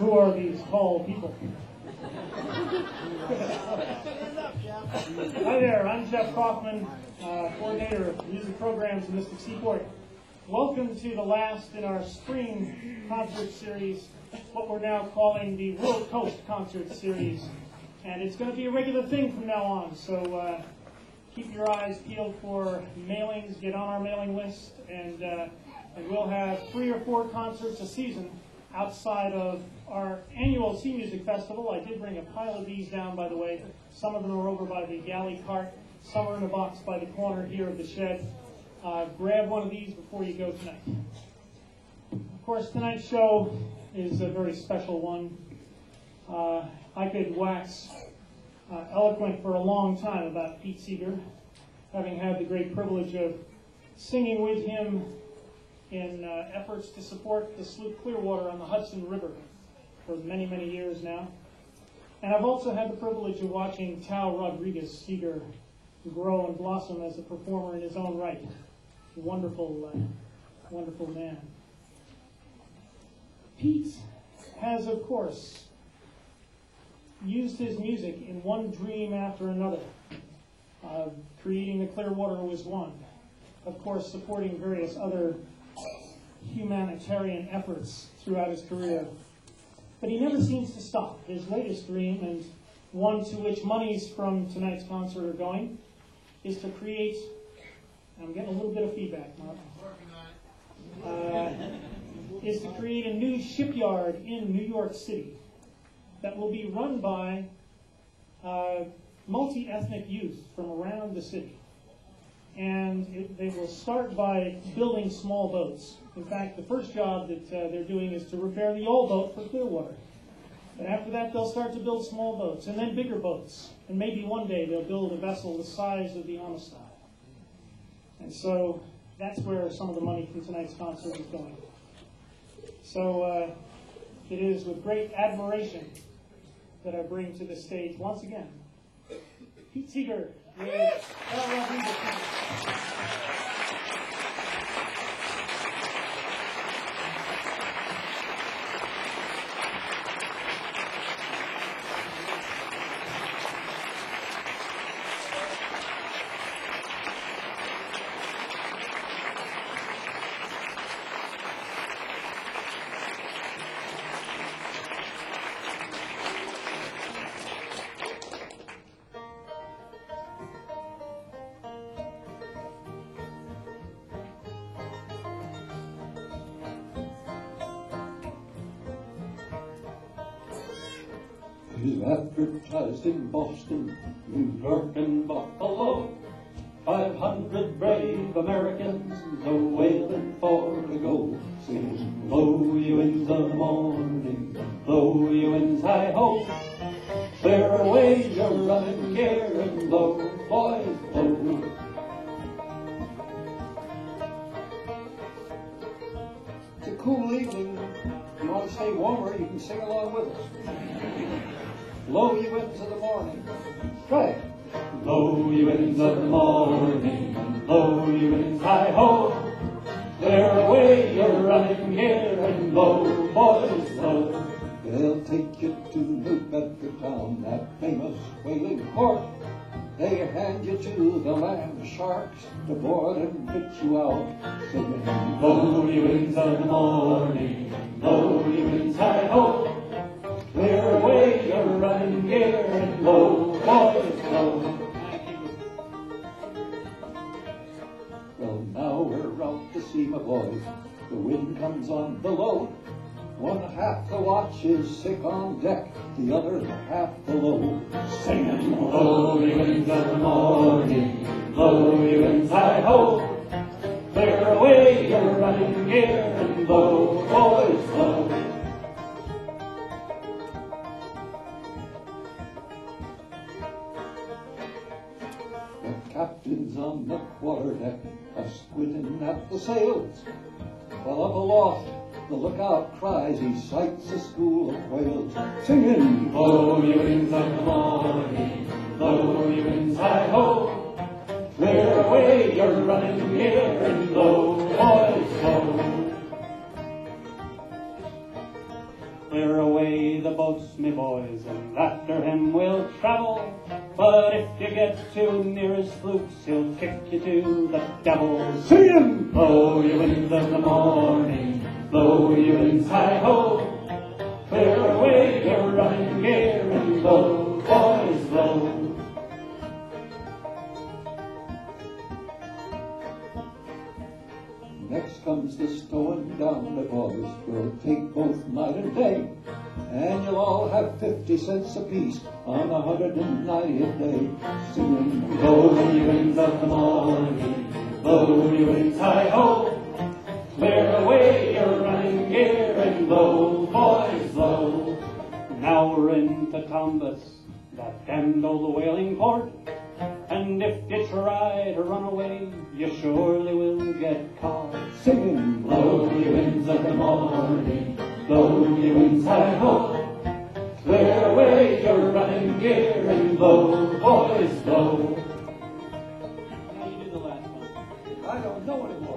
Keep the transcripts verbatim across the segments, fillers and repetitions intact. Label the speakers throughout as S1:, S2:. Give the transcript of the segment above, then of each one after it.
S1: Who are these tall people? Hi there, I'm Jeff Kaufman, uh, coordinator of music programs in Mystic Seaport. Welcome to the last in our spring concert series, what we're now calling the World Coast Concert Series. And it's going to be a regular thing from now on, so uh, keep your eyes peeled for mailings, get on our mailing list, and, uh, and we'll have three or four concerts a season outside of our annual Sea Music Festival. I did bring a pile of these down, by the way. Some of them are over by the galley cart. Some are in a box by the corner here of the shed. Uh, grab one of these before you go tonight. Of course, tonight's show is a very special one. Uh, I could wax uh, eloquent for a long time about Pete Seeger, having had the great privilege of singing with him in uh, efforts to support the sloop Clearwater on the Hudson River for many, many years now. And I've also had the privilege of watching Tal Rodriguez Seeger grow and blossom as a performer in his own right. A wonderful, uh, wonderful man. Pete has, of course, used his music in one dream after another. Uh, creating the Clearwater was one. Of course, supporting various other humanitarian efforts throughout his career. But he never seems to stop. His latest dream, and one to which monies from tonight's concert are going, is to create, I'm getting a little bit of feedback, Mark, uh, is to create a new shipyard in New York City that will be run by uh, multi-ethnic youth from around the city. And it, they will start by building small boats. In fact, the first job that uh, they're doing is to repair the old boat for Clearwater. And after that, they'll start to build small boats, and then bigger boats. And maybe one day they'll build a vessel the size of the Amistad. And so that's where some of the money from tonight's concert is going. So uh, it is with great admiration that I bring to the stage once again Pete Seeger with Tal Rodriguez.
S2: Is advertised in Boston, New York, and Buffalo. Five hundred brave Americans are wailing for to go. Sing, blow you in the morning, blow you in hi-ho. Clear away your running gear and blow, boys, blow. It's a cool evening. If you want to stay warmer, you can sing along with us. Blow you into the morning. Try it. Blow you into the morning, blow you in hi-ho. Clear away your running gear and blow, boys, blow. They'll take you to New Bedford Town, that famous whaling port. They hand you to the land sharks to board and put you out, singing, blow you into the morning, blow you in hi-ho. Clear away your running gear and blow, boys, blow. Well, now we're out to sea, my boys. The wind comes on below. One half the watch is sick on deck, the other half below. Singing, blow you into the morning, blow you in hi-ho. Clear away your running gear and blow, boys, blow. Captains on the quarterdeck are squinting at the sails, while up aloft the lookout cries he sights a school of whales, singing, blow you into the morning, blow you in hi-ho. Clear away your running gear and blow, boys, blow. Clear away
S3: the boats, me boys, and after him we'll travel. But if you get too near his flukes, he'll kick you to the devil.
S2: Sing him!
S3: Blow you winds of the morning, blow you winds hi-ho. Clear away your running gear and blow, boys, blow.
S2: Next comes the stowing down the boys. We'll take both night and day, and you'll all have fifty cents apiece on the hundred and ninetieth day. Singing,
S3: Blow you winds of the morning, blow you winds hi-ho. Clear away your running gear and blow, boys, blow. Now we're into Tombus, that damned old whaling port. And if you try to run away, you surely will get caught.
S2: singing,
S3: Blow you winds of the morning, blow you winds hi-ho. Clear away your running gear and blow, boys, blow. Now you do the last one.
S2: I don't know anymore.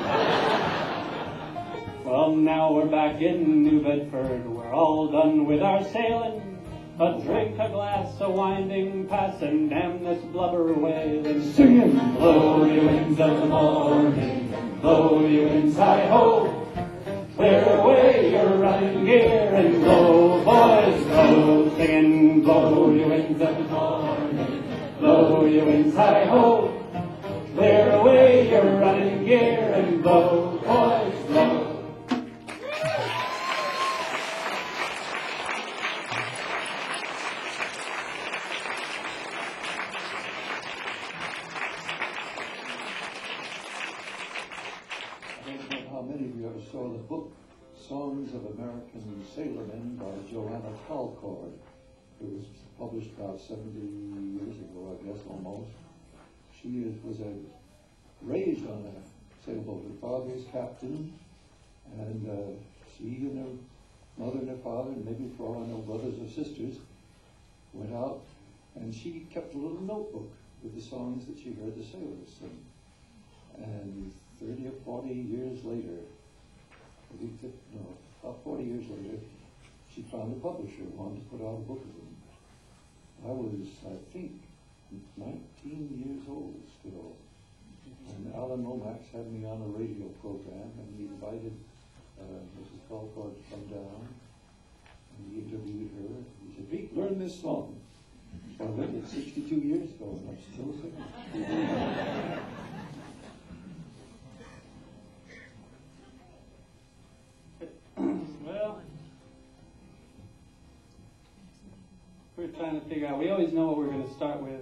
S3: Well, now we're back in New Bedford. We're all done with our sailing. A drink, a glass, a winding pass, and damn this blubber whaling.
S2: Singing,
S3: Blow you winds of the morning, blow you winds hi-ho. Clear away your running gear and blow, boys, blow. Singing, blow you winds of the morning, blow you winds hi-ho. Clear away your running gear and blow, boys, blow.
S2: I don't know how many of you ever saw the book Songs of American Sailormen by Joanna Talcott. It was published about seventy years ago, I guess, almost. She is, was a, raised on a sailboat. Her father is captain, and uh, she and her mother and her father, and maybe for all I know, brothers or sisters, went out, and she kept a little notebook with the songs that she heard the sailors sing. And thirty or forty years later, I think that, no, about forty years later, she found a publisher who wanted to put out a book of them. I was, I think, nineteen years old still. And Alan Lomax had me on a radio program, and he invited uh, Missus Talcott to come down, and he interviewed her. He said, "Pete, learn this song." So I learned it sixty-two years ago, and I'm still singing.
S3: Well, we're trying to figure out, we always know what we're going to start with.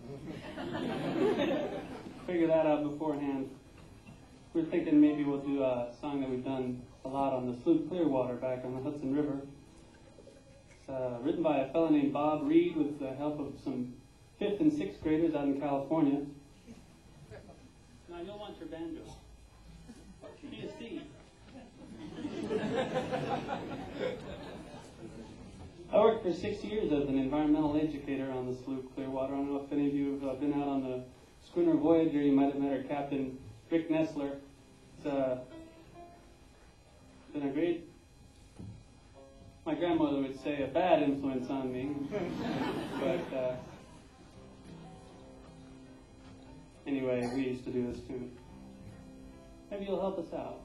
S3: Figure that out beforehand. We're thinking maybe we'll do a song that we've done a lot on the sloop Clearwater back on the Hudson River. It's uh, written by a fellow named Bob Reed with the help of some fifth and sixth graders out in California. Now you'll want your banjo. Key of C. I worked for six years as an environmental educator on the sloop Clearwater. I don't know if any of you have uh, been out on the schooner Voyager. You might have met our captain, Rick Nestler. It's uh, been a great, my grandmother would say, a bad influence on me. But uh, anyway, we used to do this too. Maybe you'll help us out.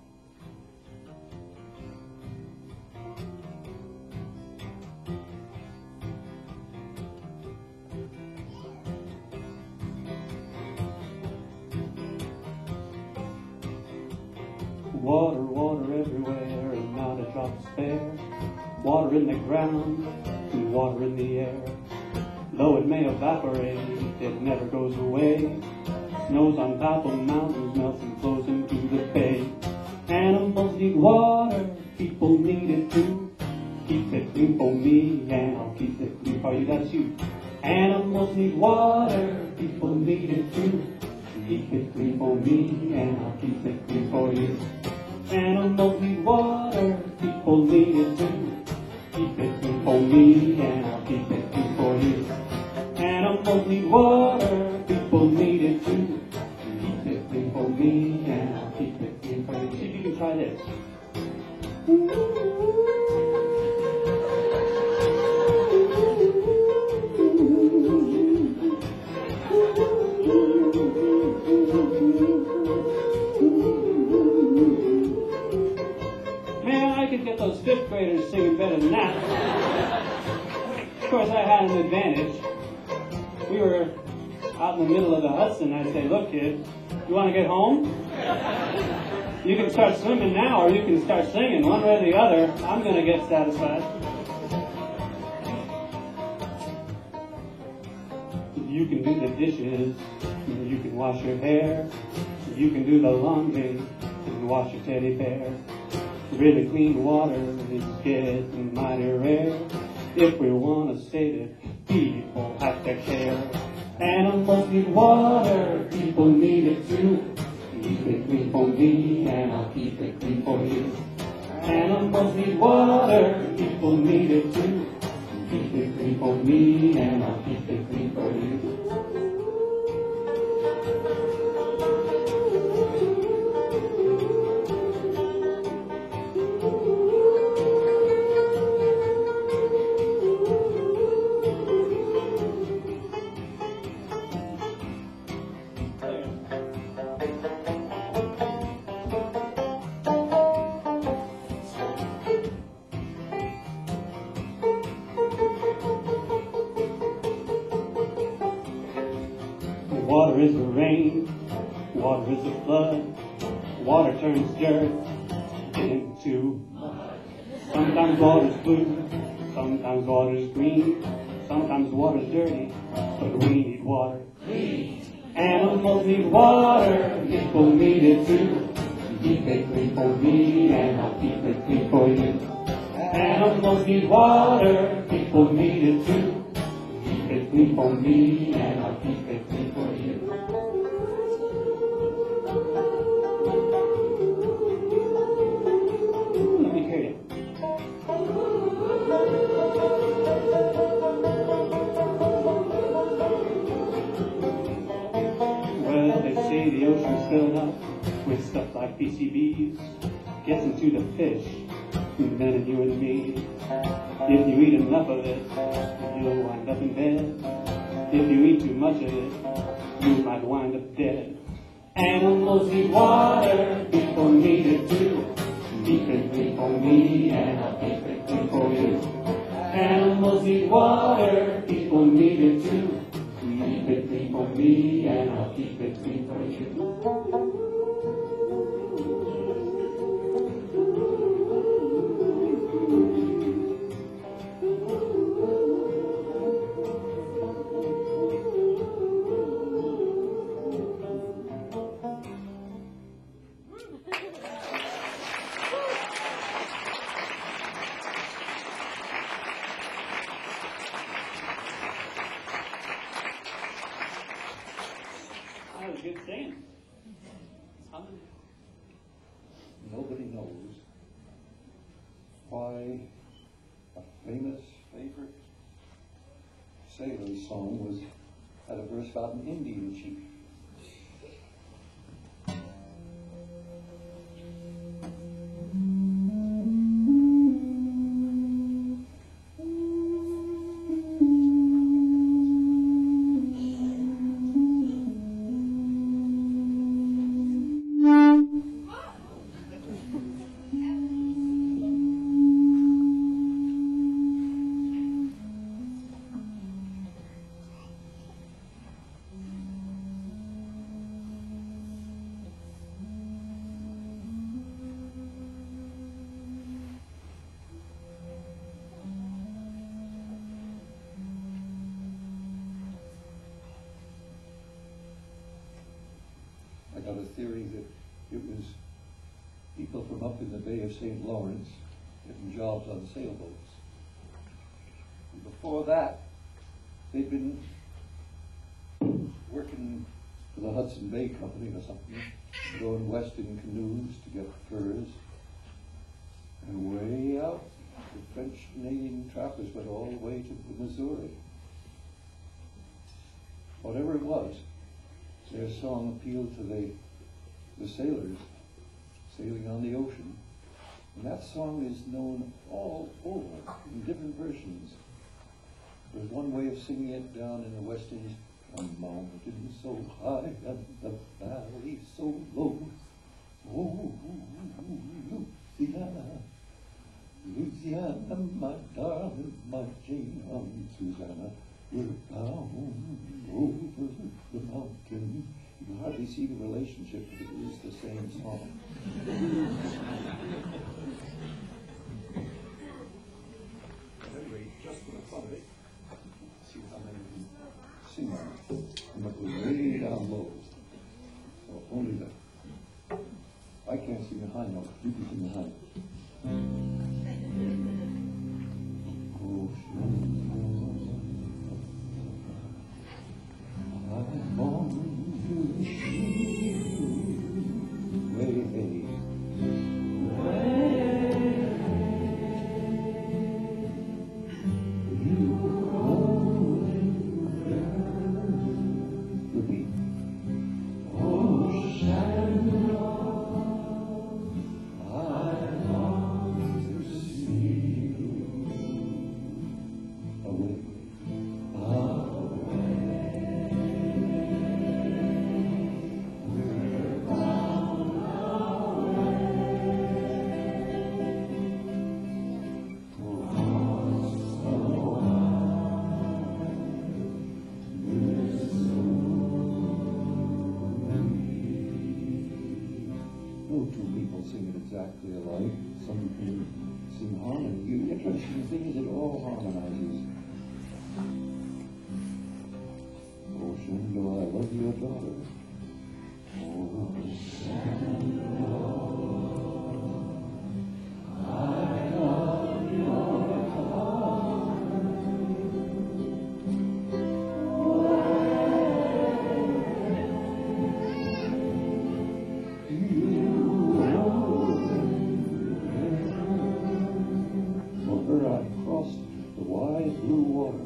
S3: Water, water everywhere, and not a drop spare. Water in the ground, and water in the air. Though it may evaporate, it never goes away. Snows on top of mountains, melts and flows into the bay. Animals need water, people need it too. Keep it clean for me, and I'll keep it clean for you, that's you. Animals need water, people need it too. Keep it clean for me, and I'll keep it clean for you. Animals need water, people need it too. Keep it clean for me, and I'll keep it clean for you. Animals need water, people need it too. Keep it clean for me, and I'll keep it clean for you. See if you can try this. get those fifth graders singing better than that. Of course, I had an advantage. We were out in the middle of the Hudson. I'd say, look, kid, you want to get home? You can start swimming now, or you can start singing. One way or the other, I'm going to get satisfied. You can do the dishes, you can wash your hair, you can do the laundry and wash your teddy bear. Really clean water is getting mighty rare. If we want to save it, people have to care. Animals need water, people need it too. Keep it clean for me and I'll keep it clean for you. Animals need water, people need it too. Keep it clean for me and I'll keep it clean for you. Water is the rain, water is the flood, water turns dirt into mud. Sometimes water's blue, sometimes water's green, sometimes water's dirty, but we need water. Animals need water, people need it too. Keep it clean for me and I'll keep it clean for you. Animals need water, people need it too. Keep it clean for me and I'll keep it clean for you. Let me hear you. Well, they say the ocean's filled up with stuff like P C Bs. Gets into the fish, and then you and me. If you eat enough of it, you'll wind up in bed. If you eat too much of it, you might wind up dead. Animals need water, people need it too. Keep it clean for me and I'll keep it clean for you. Animals need water, people need it too. Keep it clean for me and I'll keep it clean for you. That was good singing.
S2: Nobody knows why a famous favorite sailor's song was had a verse about an Indian chief. I got a theory that it was people from up in the Bay of Saint Lawrence getting jobs on sailboats. And before that, they'd been working for the Hudson Bay Company or something, going west in canoes to get furs. And way out, the French Canadian trappers went all the way to the Missouri. Whatever it was, their song appealed to the, the sailors sailing on the ocean. And that song is known all over in different versions. There's one way of singing it down in the West Indies. A mountain so high and the valley so low. Oh, Louisiana. Susanna, my darling, my Jane, um, Susanna, we're down over the mountain. You can hardly see the relationship, but it is the same song. Anyway, just for the fun of it, see how many of you sing on it. And it was way down low. So only that. I can't sing the high note. You can sing the high note. Oh, I'm on to see you way, way. Exactly alike. Some can sing harmony. The interesting thing is it all harmonizes. Oh, Shenandoah, I love your daughter. Oh, Shenandoah, I love your daughter. The wide blue water.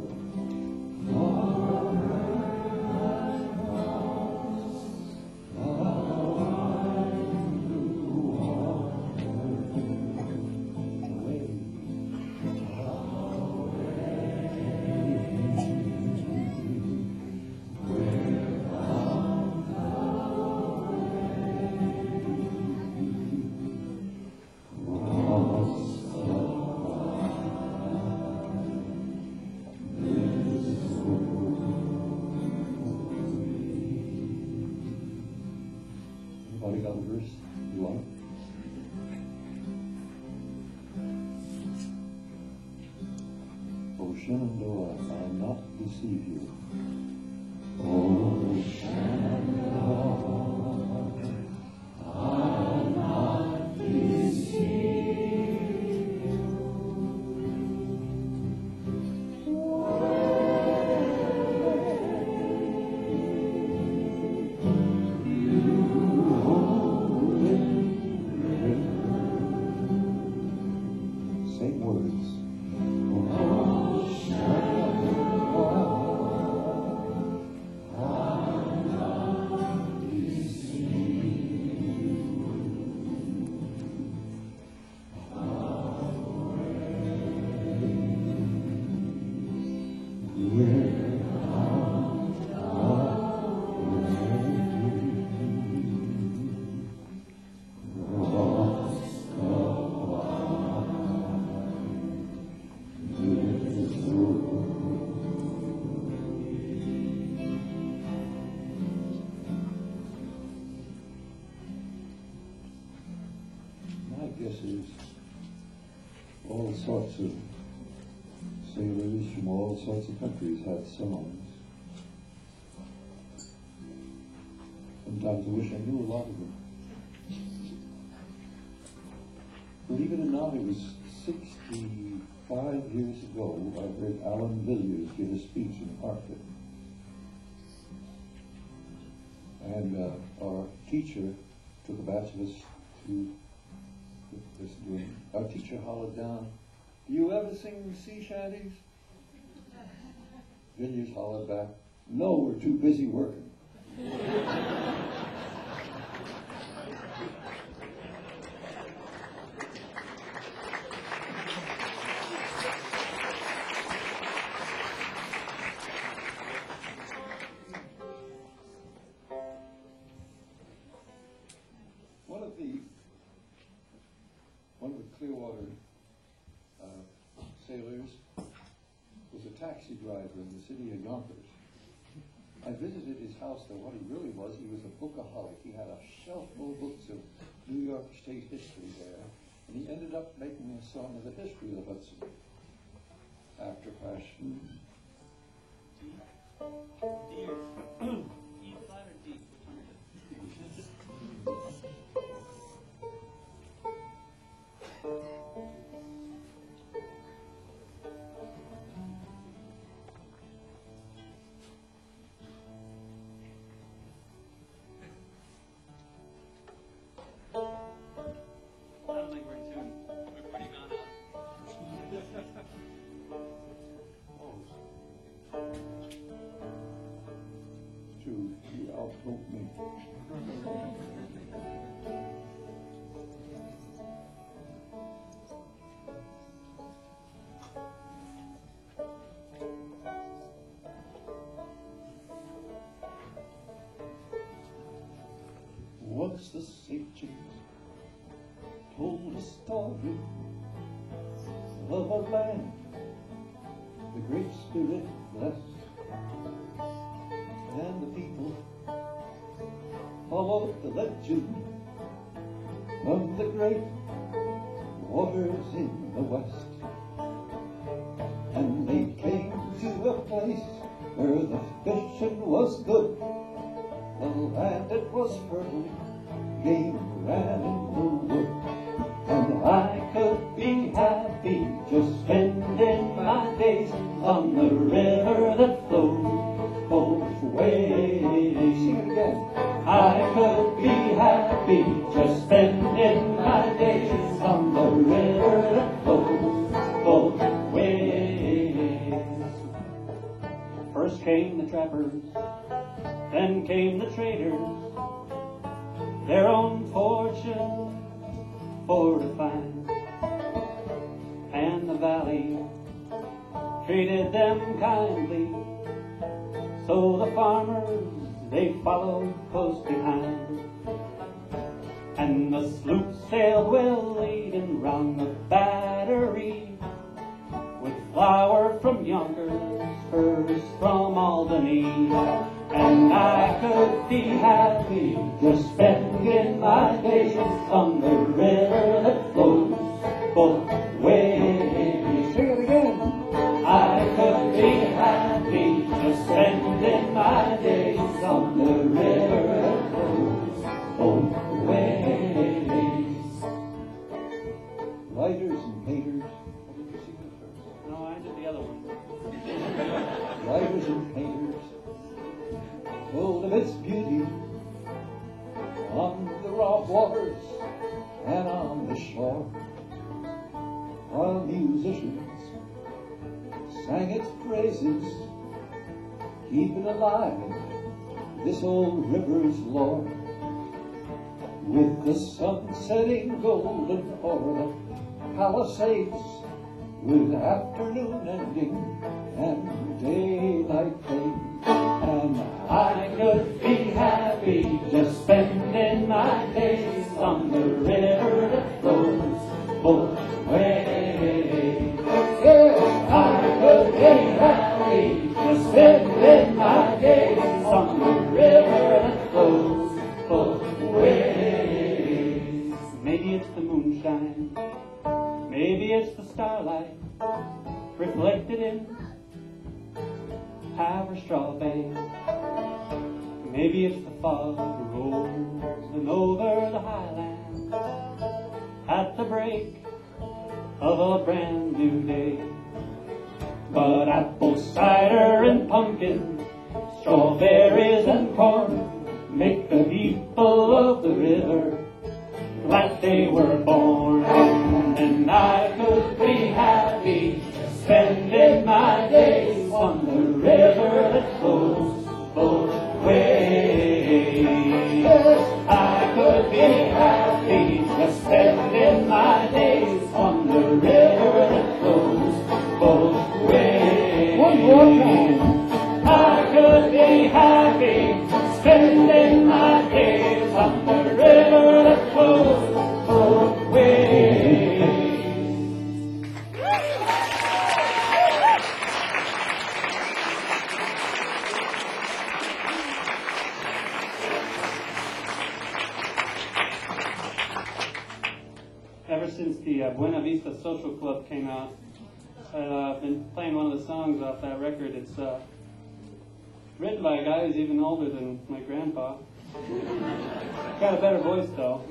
S2: Anybody got a verse you want? Oh, Shenandoah, I'll not deceive you. Oh, Shenandoah, I'll not deceive you. Same words. Oh, Shenandoah, I'll not deceive you. My guess is all sorts of sailors from all sorts of countries had songs. Sometimes I wish I knew a lot of them. Believe it or not, it was sixty-five years ago I heard Alan Villiers give a speech in Hartford. And uh, our teacher took a batch of us to listen to him. Our teacher hollered down, "Do you ever sing sea shanties?" Villiers hollered back, "No, we're too busy working." One of the one of the Clearwater uh,
S4: sailors was a taxi driver in the city of Yonkers. I visited his house, though what he really was, he was a bookaholic. He had a shelf full of books of New York State history there, and he ended up making a song of the history of the Hudson after fashion.
S3: D or E flat or D? I don't think we're in tune. We're pretty gone
S4: To you outvote me. Once the sages told a story of a land the Great Spirit blessed, and the people followed the legend of the great waters in the west. And they came to a place where the fishing was good, the land it was fertile, game ran in the wood. And I could be happy just spending my days on the river that flows both ways. Sing it again. I could be happy just spending my days on the river that flows both ways.
S3: First came the trappers, then came the traders, their own fortune for to find, and the valley treated them kindly, so the farmers they followed close behind. And the sloop sailed well laden round the battery, with flour from Yonkers, furs from Albany. And I could be happy just spending my days on the river that flows both ways.
S2: Sing it again.
S3: I could be happy just spending my days on the river that flows both ways.
S4: Writers and painters. Oh, did you sing it first?
S3: No, I did the other one.
S4: Writers and painters told of its beauty on the raw waters and on the shore, while musicians sang its praises, keeping alive this old river's lore. With the sun setting golden o'er the Palisades, with afternoon ending and daylight fade. And I could be happy just spending my days on the river that flows both ways. Yeah, I could be happy just spending my days on the river that flows both ways. Maybe it's the moonshine, maybe it's the starlight reflected in Haverstraw Bay. Maybe it's the fog rolling over the highlands at the break of a brand new day. But apple cider and pumpkin, strawberries and corn make the people of the river glad they were born. And I could be happy spending my days on the river that flows both ways. I could be happy just spending my days on the river that flows both ways.
S2: One more time.
S3: I could be happy spending my days on the river that flows both ways. since the uh, Buena Vista Social Club came out. Uh, I've been playing one of the songs off that record. It's uh, written by a guy who's even older than my grandpa. Got a better voice, though.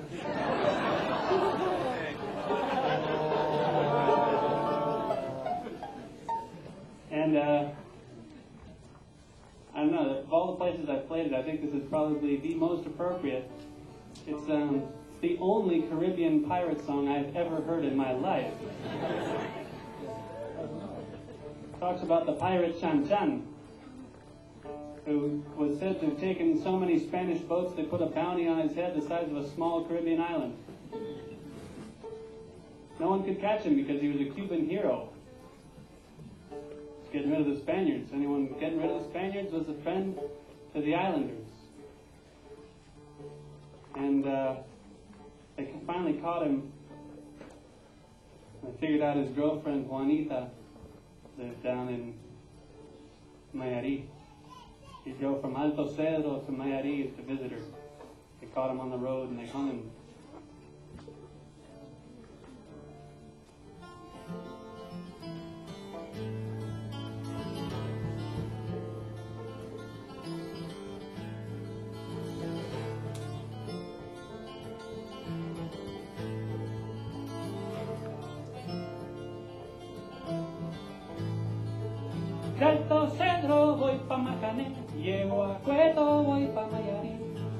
S3: And uh, I don't know, of all the places I've played it, I think this is probably the most appropriate. It's um, the only Caribbean pirate song I've ever heard in my life. It talks about the pirate Chan Chan, who was said to have taken so many Spanish boats they put a bounty on his head the size of a small Caribbean island. No one could catch him because he was a Cuban hero. Getting rid of the Spaniards. Anyone getting rid of the Spaniards was a friend to the islanders. And uh, they finally caught him. They figured out his girlfriend, Juanita, lived down in Mayarí. He'd go from Alto Cedro to Mayarí to visit her. They caught him on the road and they hung him. De Alto Cedro voy pa' Macané, llego a Cueto, voy pa' Mayarí.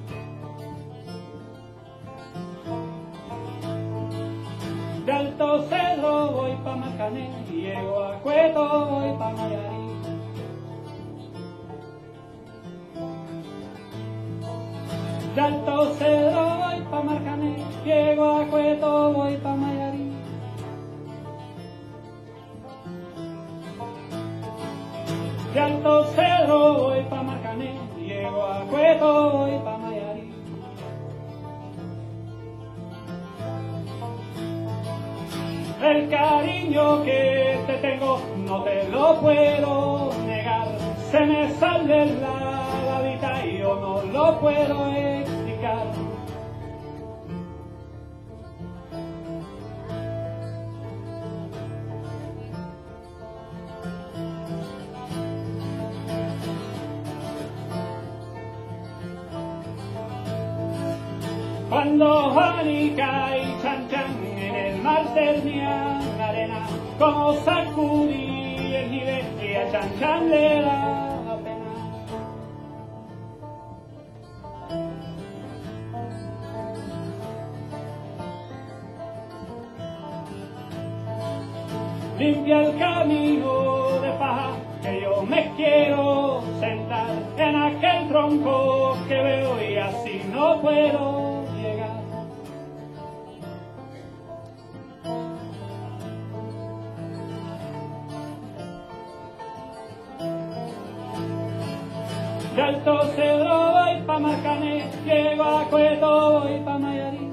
S3: De Alto Cedro voy pa' Macané, llego a Cueto, voy pa' Mayarí. De Alto Cedro voy pa' Marcané, llego a Cueto, voy pa' Mayarí. De Alto Cedro voy pa' Marcané, llego a Cueto, voy pa' Mayarí. El cariño que te tengo no te lo puedo negar, se me sale la babita y yo no lo puedo explicar. Cuando Juanica y Chan Chan en el mar tenían arena, como sacudí el jibe y a Chan Chan le daba pena. Limpia el camino de paja que yo me quiero sentar en aquel tronco que veo y así no puedo llegar. De Alto Cedro voy pa' Marcané, llego a Cueto, voy pa' Mayarí.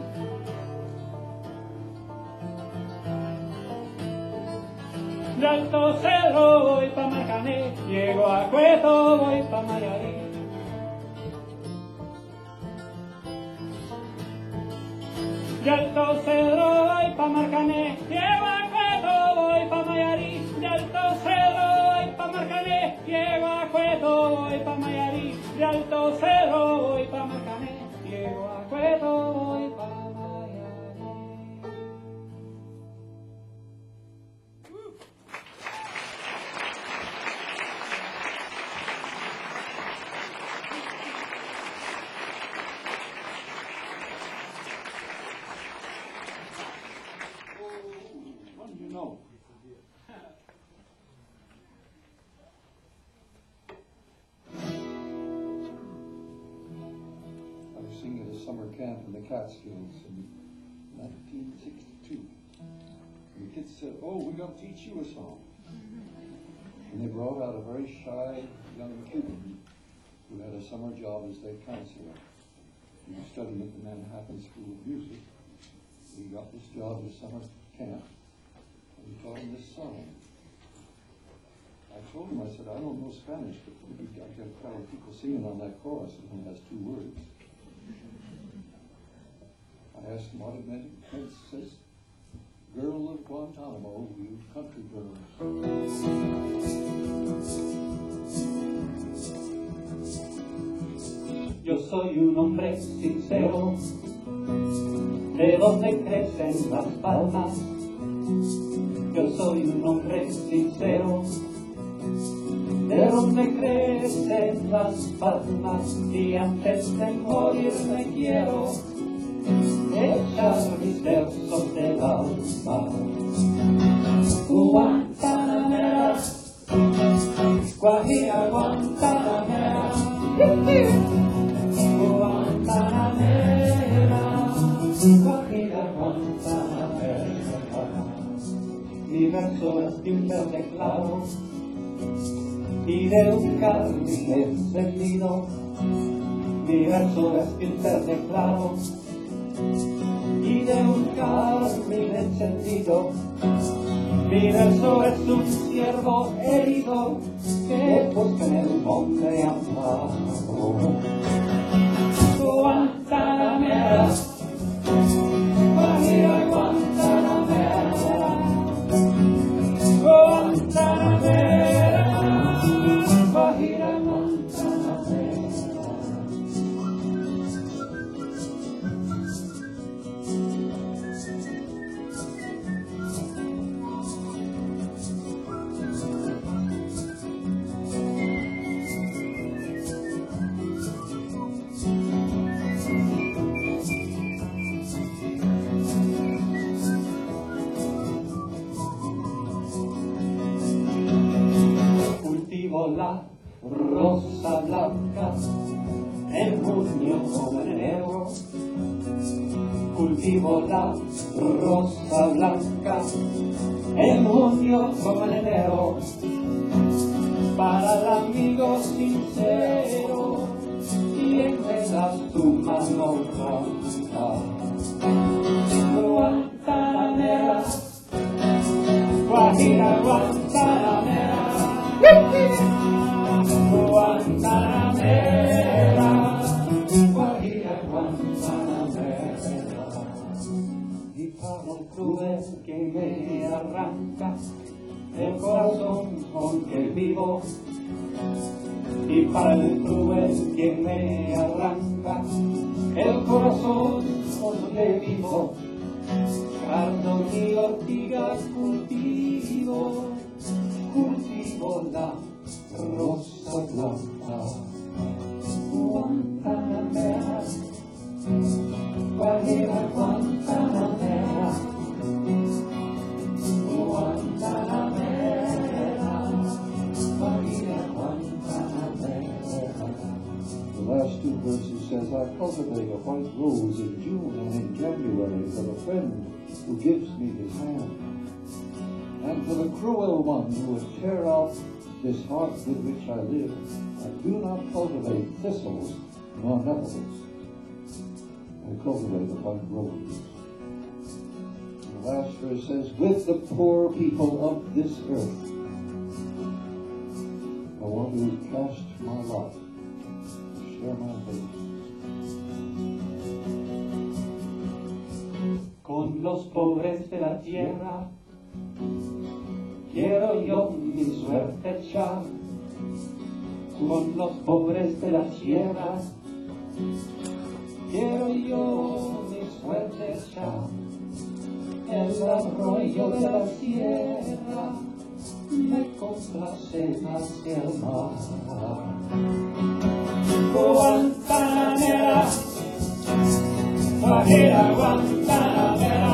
S3: De Alto Cedro voy pa' Marcané, llego a Cueto, voy pa' Mayarí. De Alto Cedro voy pa' Marcané, llego a Cueto, voy pa' Mayarí. De Alto Cedro voy pa' Marcané, llego a Cueto, voy pa' Mayarí. De Alto Cedro voy pa' Marcané, llego a Cueto, voy pa' Mayarí.
S2: What do you know? I was singing at a summer camp in the Catskills in nineteen sixty-two. And the kids said, "Oh, we're going to teach you a song." And they brought out a very shy young Cuban who had a summer job as their counselor. He was studying at the Manhattan School of Music. He got this job at a summer camp, and he taught him this song. I told him, I said, I don't know Spanish, but maybe I got a crowd of people singing on that chorus. It only has two words. I asked him what it meant. It says, girl of Guantanamo, you country girls.
S4: Yo soy un hombre sincero, de donde crecen las palmas. Yo soy un hombre sincero, de donde crecen las palmas. Y antes de morirme quiero echar mis versos del alma. Guantanamera, Guajira Guantanamera, Guantanamera, Guajira Guantanamera. Mi verso es de un verde claro y de un carmín encendido. Mi verso es de un verde claro y de un carmín encendido. Mi verso es un ciervo herido que busca en el monte amparo. Guantanamera, Guajira Guantanamera, Guantanamera, Guajira Guantanamera. Cultivo la rosa blanca en junio como en enero. Cultivo la rosa blanca en junio como en enero. Para el amigo sincero, quien me da su mano blanca. Guantanamera, Guajira Guantanamera, Guantanamera, Guajira Guantanamera. Y para el cruel que me arranca el corazón con que vivo, y para el cruel que me arranca el corazón con que vivo, cardo y ortiga cultivo, cultivo la rosa blanca. Guantanamera, Guajira Guantanamera, Guantanamera, Guajira Guantanamera.
S2: The last two verses says, I cultivate a white rose in June and in January for the friend who gives me his hand, and for the cruel one who would tear out this heart with which I live. I do not cultivate thistles nor nettles. I cultivate a white rose. The last verse says, with the poor people of this earth, I want to cast my lot, to share my fate.
S4: Con los pobres de la tierra quiero yo mi suerte echar. Con los pobres de la tierra quiero yo mi suerte echar. El arroyo de la sierra me complace más que el mar. Guantanamera, Guajira Guantanamera,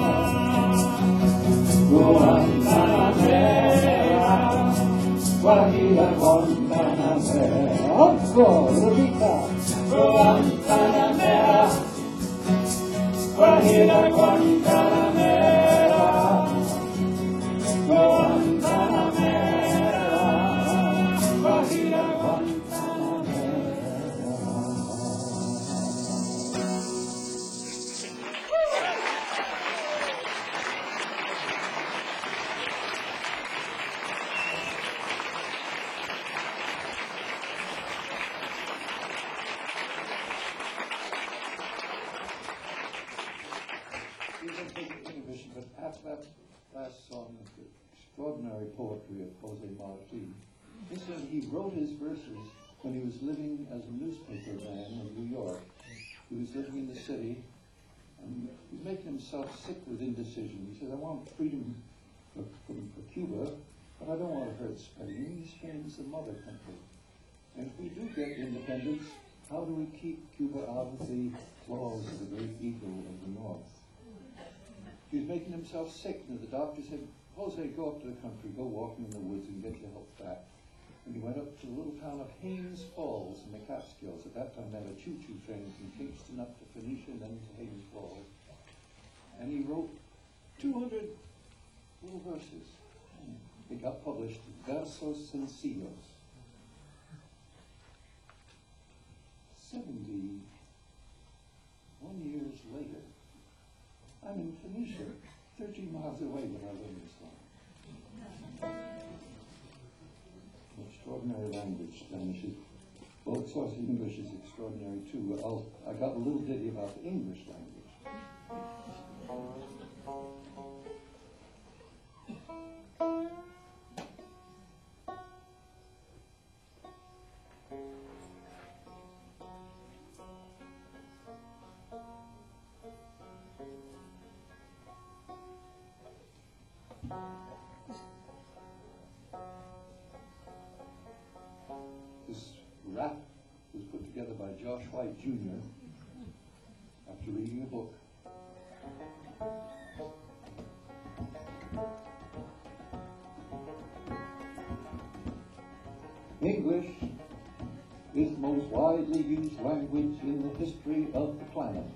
S4: Guantanamera, Guajira Guantanamera.
S2: Encore, repita.
S4: Guantanamera, Guajira Guantanamera, Guantanamera, Guajira
S2: that last song of the extraordinary poetry of Jose Marti. Listen, he wrote his verses when he was living as a newspaper man in New York. He was living in the city, and he was making himself sick with indecision. He said, I want freedom for, for, for Cuba, but I don't want to hurt Spain. Spain's the mother country. And if we do get independence, how do we keep Cuba out of the claws of the great eagle of the north? He was making himself sick, and the doctor said, Jose, go up to the country, go walking in the woods and get your health back. And he went up to the little town of Haines Falls in the Catskills. At that time, they had a choo-choo train from Kingston up to Phoenicia and then to Haines Falls. And he wrote two hundred little verses. They got published, Versos Sencillos. Seventy-one years later, I'm in Phoenicia, thirteen miles away when I learned this song. An extraordinary language, Spanish is, well, of course, English is extraordinary too. I'll, I got a little ditty about the English language. This rap was put together by Josh White Junior after reading a book. English is the most widely used language in the history of the planet.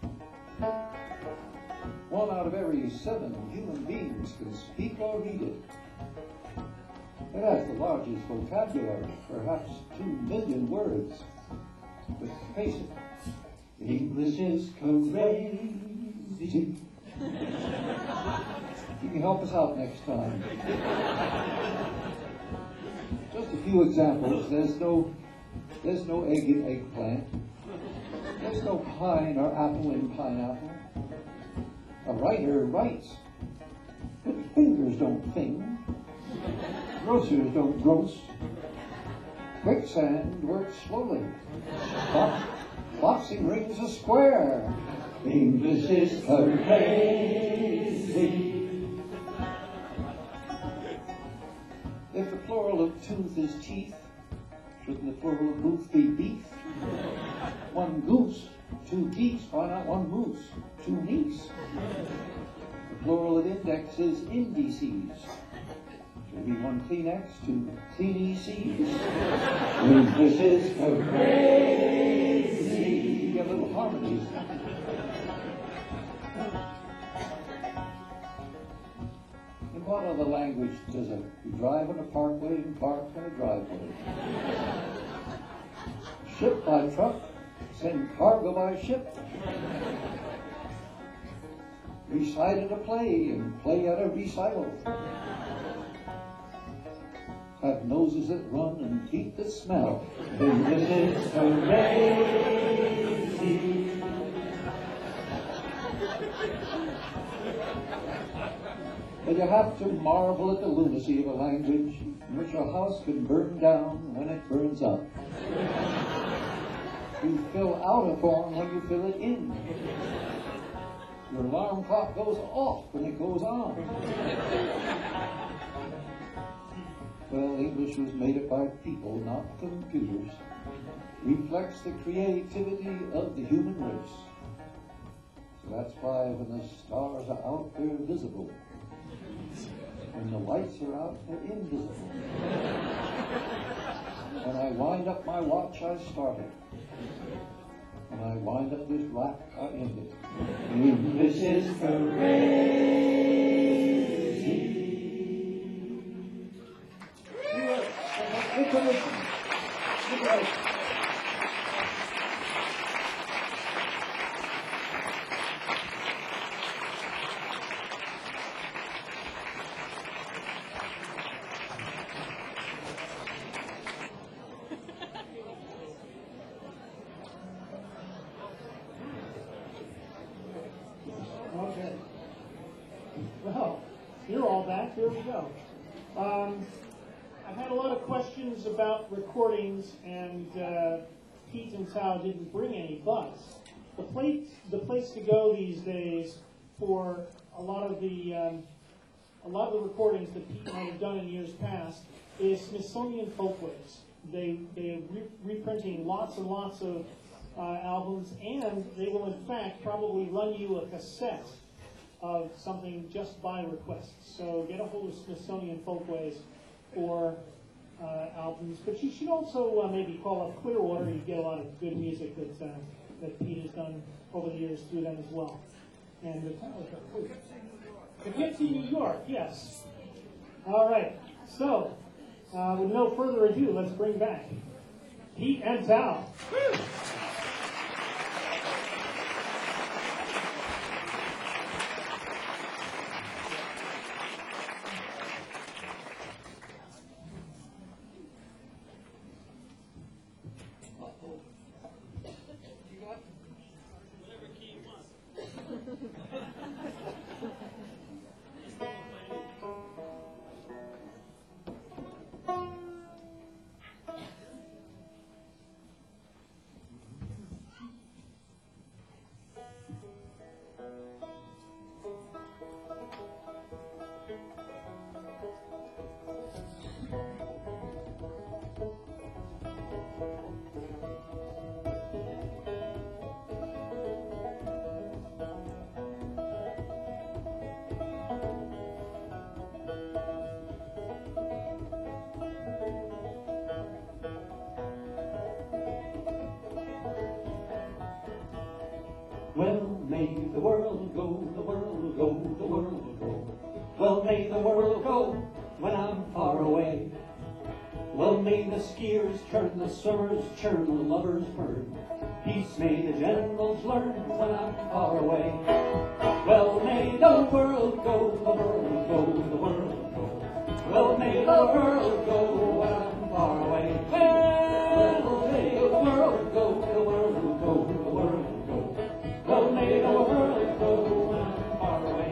S2: One out of every seven human beings can speak or read it. It has the largest vocabulary, perhaps two million words. But face it, English is crazy. You can help us out next time. Just a few examples. There's no, there's no egg in eggplant. There's no pine or apple in pineapple. A writer writes, but fingers don't thing. Grocers don't gross. Quicksand works slowly. Box, boxing rings a square. English is crazy. If the plural of tooth is teeth, shouldn't the plural of booth be beef? One goose, two geese, why not one moose? Two meats. The plural of index is indices. Should be one Kleenex, two clean E Cs. English is crazy. You get little harmonies. In what other language does a you drive on a parkway and park on a driveway? Ship by truck, send cargo by ship. Recite at a play and play at a recital. Have noses that run and feet that smell. English is crazy. But you have to marvel at the lunacy of a language in which a house can burn down when it burns up. You fill out a form when you fill it in. Your alarm clock goes off when it goes on. Well, English was made up by people, not computers. Reflects the creativity of the human race. So that's why when the stars are out, they're visible. When the lights are out, they're invisible. When I wind up my watch, I start it. When I wind up this rack, I end it. English is crazy. Take a listen. Take a listen. Okay. Well,
S1: You're all back. Here we go. Um, I've had a lot of questions about recordings, and uh, Pete and Sal didn't bring any, but the place, the place to go these days for a lot of the um, a lot of the recordings that Pete might have done in years past is Smithsonian Folkways. They they are re- reprinting lots and lots of uh, albums, and they will in fact probably run you a cassette of something just by request. So get a hold of Smithsonian Folkways for uh, albums. But you should also uh, maybe call up Clearwater. You get a lot of good music that uh, that Pete has done over the years through them as well. And the Poughkeepsie, New York, yes. All right. So uh, with no further ado, let's bring back Pete and Sal.
S4: Well, may the world go, the world go, the world go. Well, may the world go when I'm far away. Well, may the skiers turn, the swimmers churn, the lovers burn. Peace may the generals learn when I'm far away. Well, may the world go, the world go, the world go. Well, may the world go when I'm far away. Well, may the world go, the world go, the world go. Well, may the world go when I'm far away.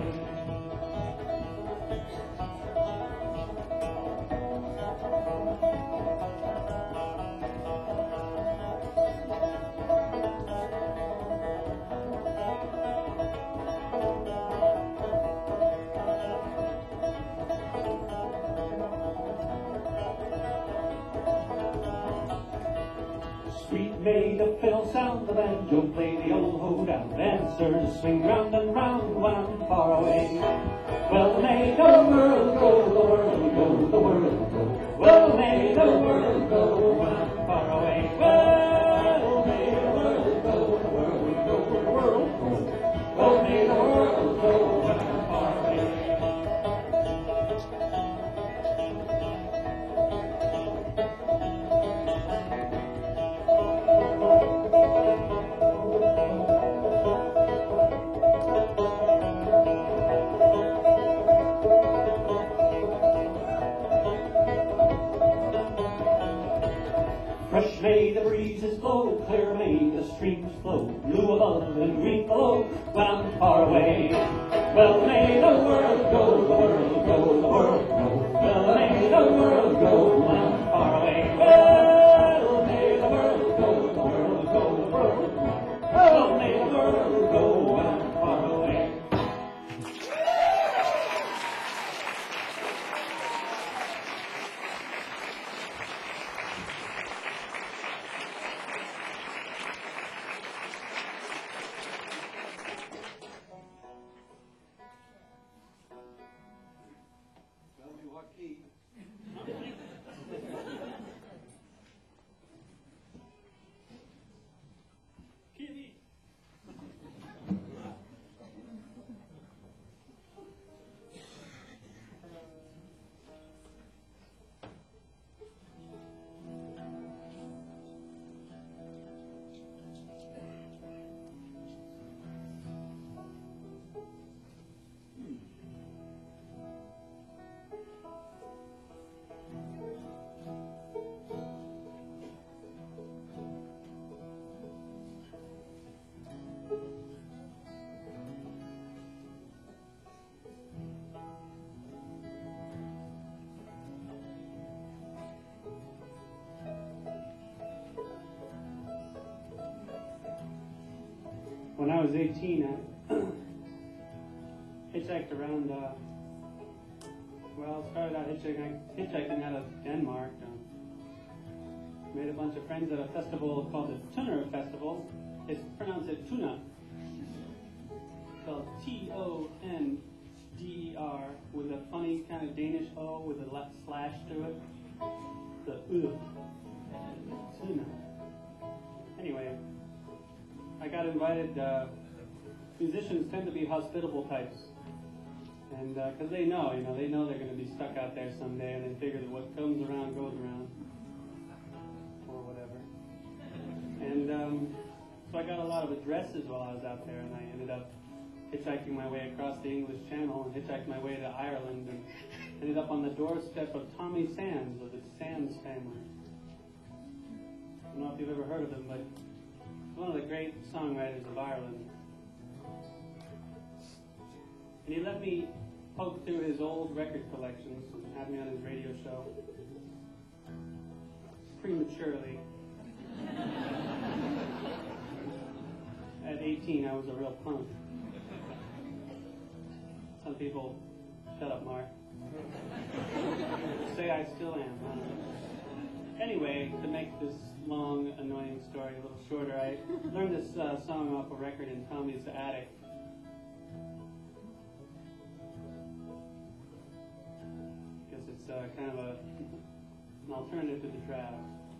S4: Sweet may the fiddle sound, the banjo play the old hoedown, dancers swing round and round when I'm far away. Well, may the world go, the world go, the world go. Well, may the world go when I'm far away. Well, may the world go, the world go, the world go. Well, may the world go when I'm far away. Fresh may the breezes blow, clear may the streams flow, blue above and green below, when I'm far away. Well, may the world go, the world go, the world go. Well, may the world go when I'm far away. Well, may the world go, the world go, the world go. Well, may the world go when I'm far away.
S2: Tell me what key.
S1: Kitty.
S3: when I was eighteen, I hitchhiked around, uh, well, started out hitchhiking, hitchhiking out of Denmark. Um, made a bunch of friends at a festival called the Tunner Festival. It's pronounced it Tuna. Spelled T O N D E R with a funny kind of Danish O with a left slash to it. The U. Tuna. Anyway, I got invited. Uh, musicians tend to be hospitable types. And because uh, they know, you know, they know they're going to be stuck out there someday, and they figure that what comes around goes around, or whatever. And um, so I got a lot of addresses while I was out there, and I ended up hitchhiking my way across the English Channel and hitchhiked my way to Ireland, and ended up on the doorstep of Tommy Sands of the Sands family. I don't know if you've ever heard of him, but he's one of the great songwriters of Ireland. And he let me poke through his old record collections and had me on his radio show. Prematurely. At eighteen, I was a real punk. Some people, shut up, Mark. Say I still am. Huh? Anyway, to make this long, annoying story a little shorter, I learned this uh, song off a record in Tommy's attic. Guess it's uh, kind of a, an alternative to the trap.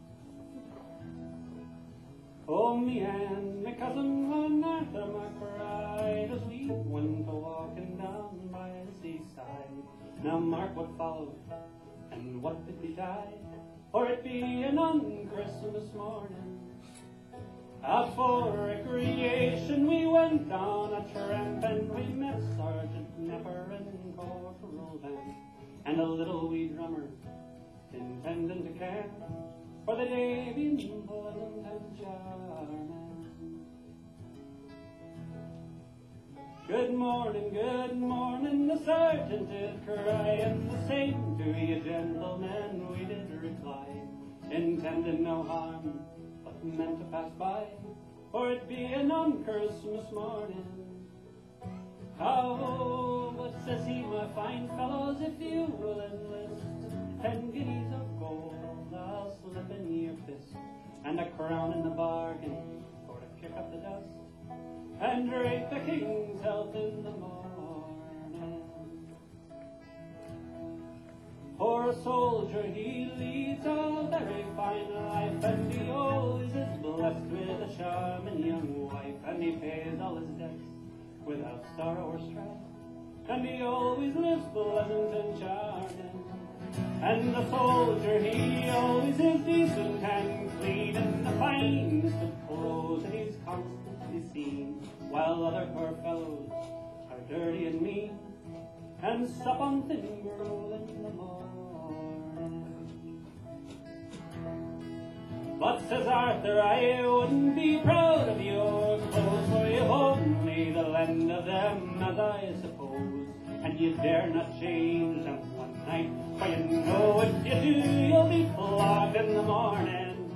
S3: Oh, me and my cousin one after my pride, as we went a-walking down by the seaside. Now mark what followed, and what did we die? For it being on Christmas morning, out for recreation we went on a tramp, and we met Sergeant Nepper and Corporal Van, and a little wee drummer intending to camp for the day being pleasant and charming. Good morning, good morning, the sergeant did cry, and the same to ye gentlemen we did reply, intending no harm, but meant to pass by, for it being on Christmas morning. Oh, what says he, my fine fellows, if you will enlist ten guineas of gold, I'll slip in your fist, and a crown in the bargain, for to kick up the dust, and drink the king's health in the morning. For a soldier he leads a very fine life, and he always is blessed with a charming young wife, and he pays all his debts without sorrow or strife, and he always lives pleasant and charming. And the soldier, he always is decent and clean, in the finest of clothes, and he's constantly seen, while other poor fellows are dirty and mean, and sup on thin gruel in the morning. But says Arthur, I wouldn't be proud of your clothes, for you've only the lend of them, as I suppose, and you dare not change them one night, for you know if you do, you'll be flogged in the morning.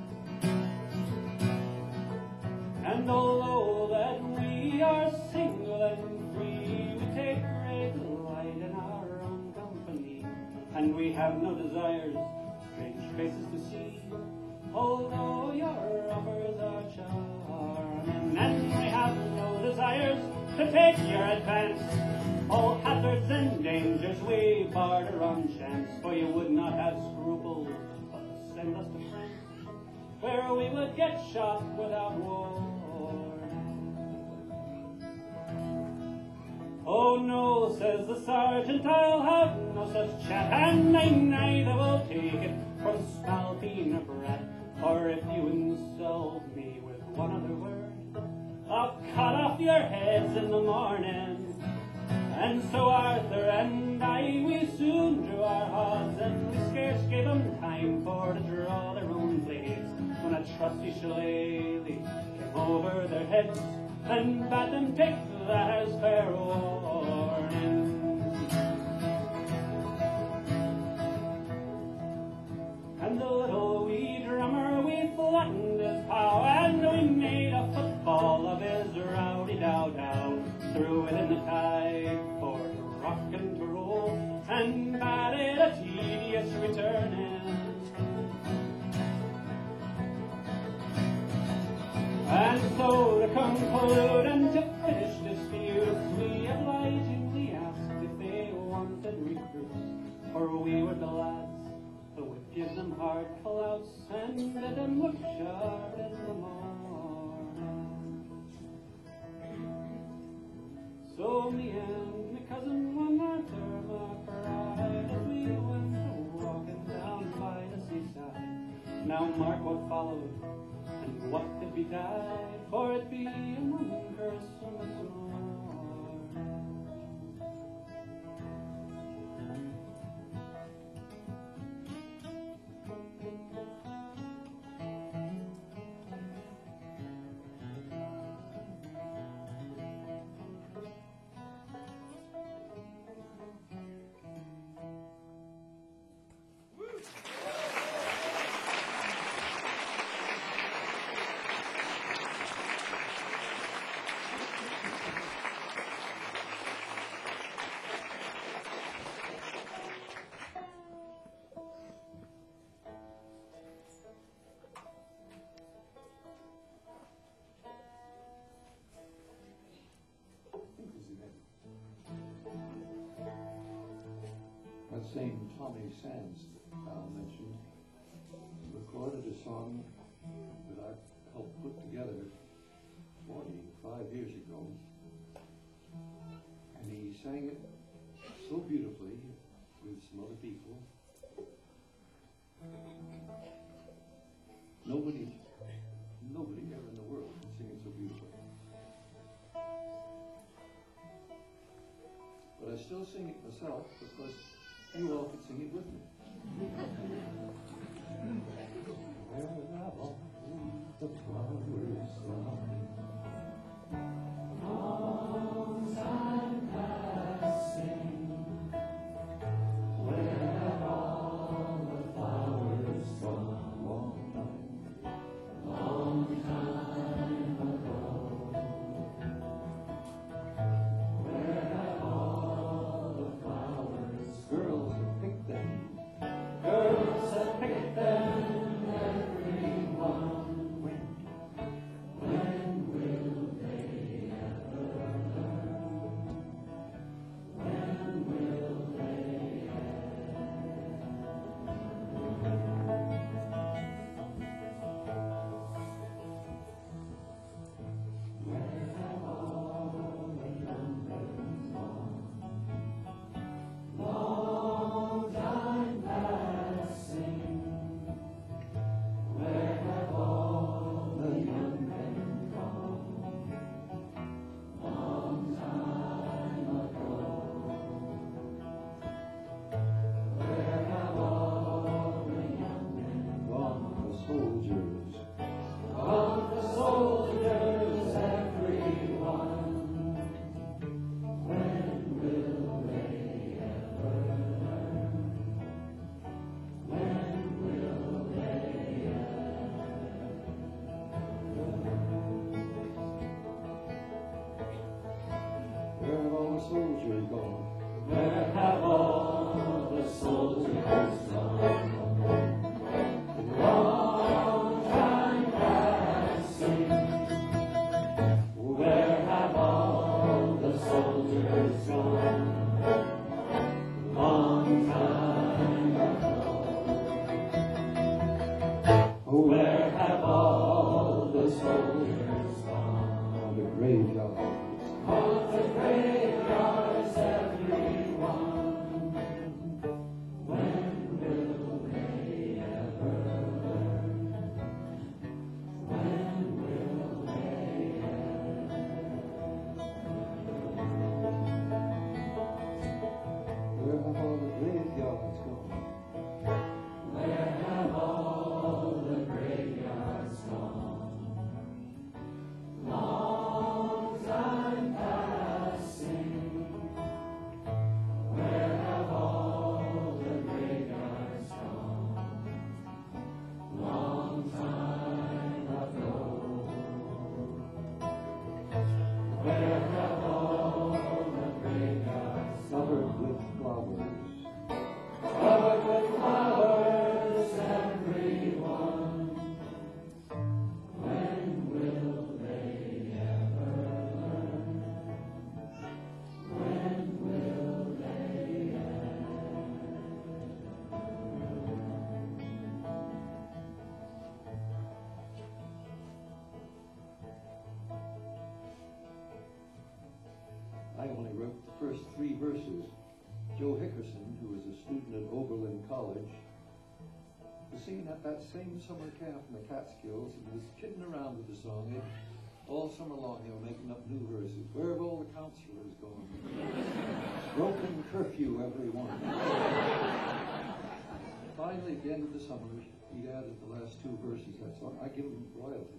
S3: And although that we are single and free, we take great delight in our own company, and we have no desires, strange faces to see, although your offers are charming, and we have no desires to take your advance. All hazards and dangers we barter on chance, for you would not have scruples but send us to France, where we would get shot without warning. Oh no, says the sergeant, I'll have no such chat, and I neither will take it from Spalpeen or Brat, for if you insult me with one other word, I'll cut off your heads in the morning. And so Arthur and I, we soon drew our odds, and we scarce gave them time for to draw their own blades, when a trusty shillelagh came over their heads, and bade them take that as fair warning. And the little wee drummer, we flattened his pow, and we made a football of his rowdy
S4: it's returning. And so to conclude and to finish this feud, we obligingly asked if they wanted recruits, for we were the lads who would give them hard pull-outs and let them look sharp in the morning. So me and my cousin won our term of pride as we went walking down by the seaside. Now mark what followed and what did betide, for it be among Christmas morn.
S2: That same Tommy Sands that Al mentioned recorded a song that I helped put together forty-five years ago. And he sang it so beautifully with some other people. Nobody, nobody ever in the world can sing it so beautifully. But I still sing it myself because you all could sing it with me. Where have all the flowers gone? Long time passing. Where have all the flowers gone? Long time, long time ago. Where have all the flowers, girls that picked them, girls that picked them, everyone. When, when will they ever learn? When will they Where have all the young ones gone? Long time passing. Where have all the young men gone? Long time ago. Where have all the young men gone? The soldiers. Gone the soldiers, everyone. When will they ever learn? When will they ever? Where have all the soldiers gone? Where have all the soldiers gone? Long time passing. Where have all the soldiers gone? Long time ago. Where have all the soldiers gone? On the graveyards. On the graveyards, everyone. When will they ever learn? When will they ever? Where have all the graveyards gone? Where have all the graveyards gone? Long time passing. Where have all the graveyards gone? Long time ago. Where have all the graveyards covered with flowers? Covered with flowers. first three verses, Joe Hickerson, who was a student at Oberlin College, was singing at that same summer camp in the Catskills, and was kidding around with the song. And all summer long they were making up new verses. Where have all the counselors gone? Broken curfew, everyone. Finally, at the end of the summer, he added the last two verses to that song. I give him royalties.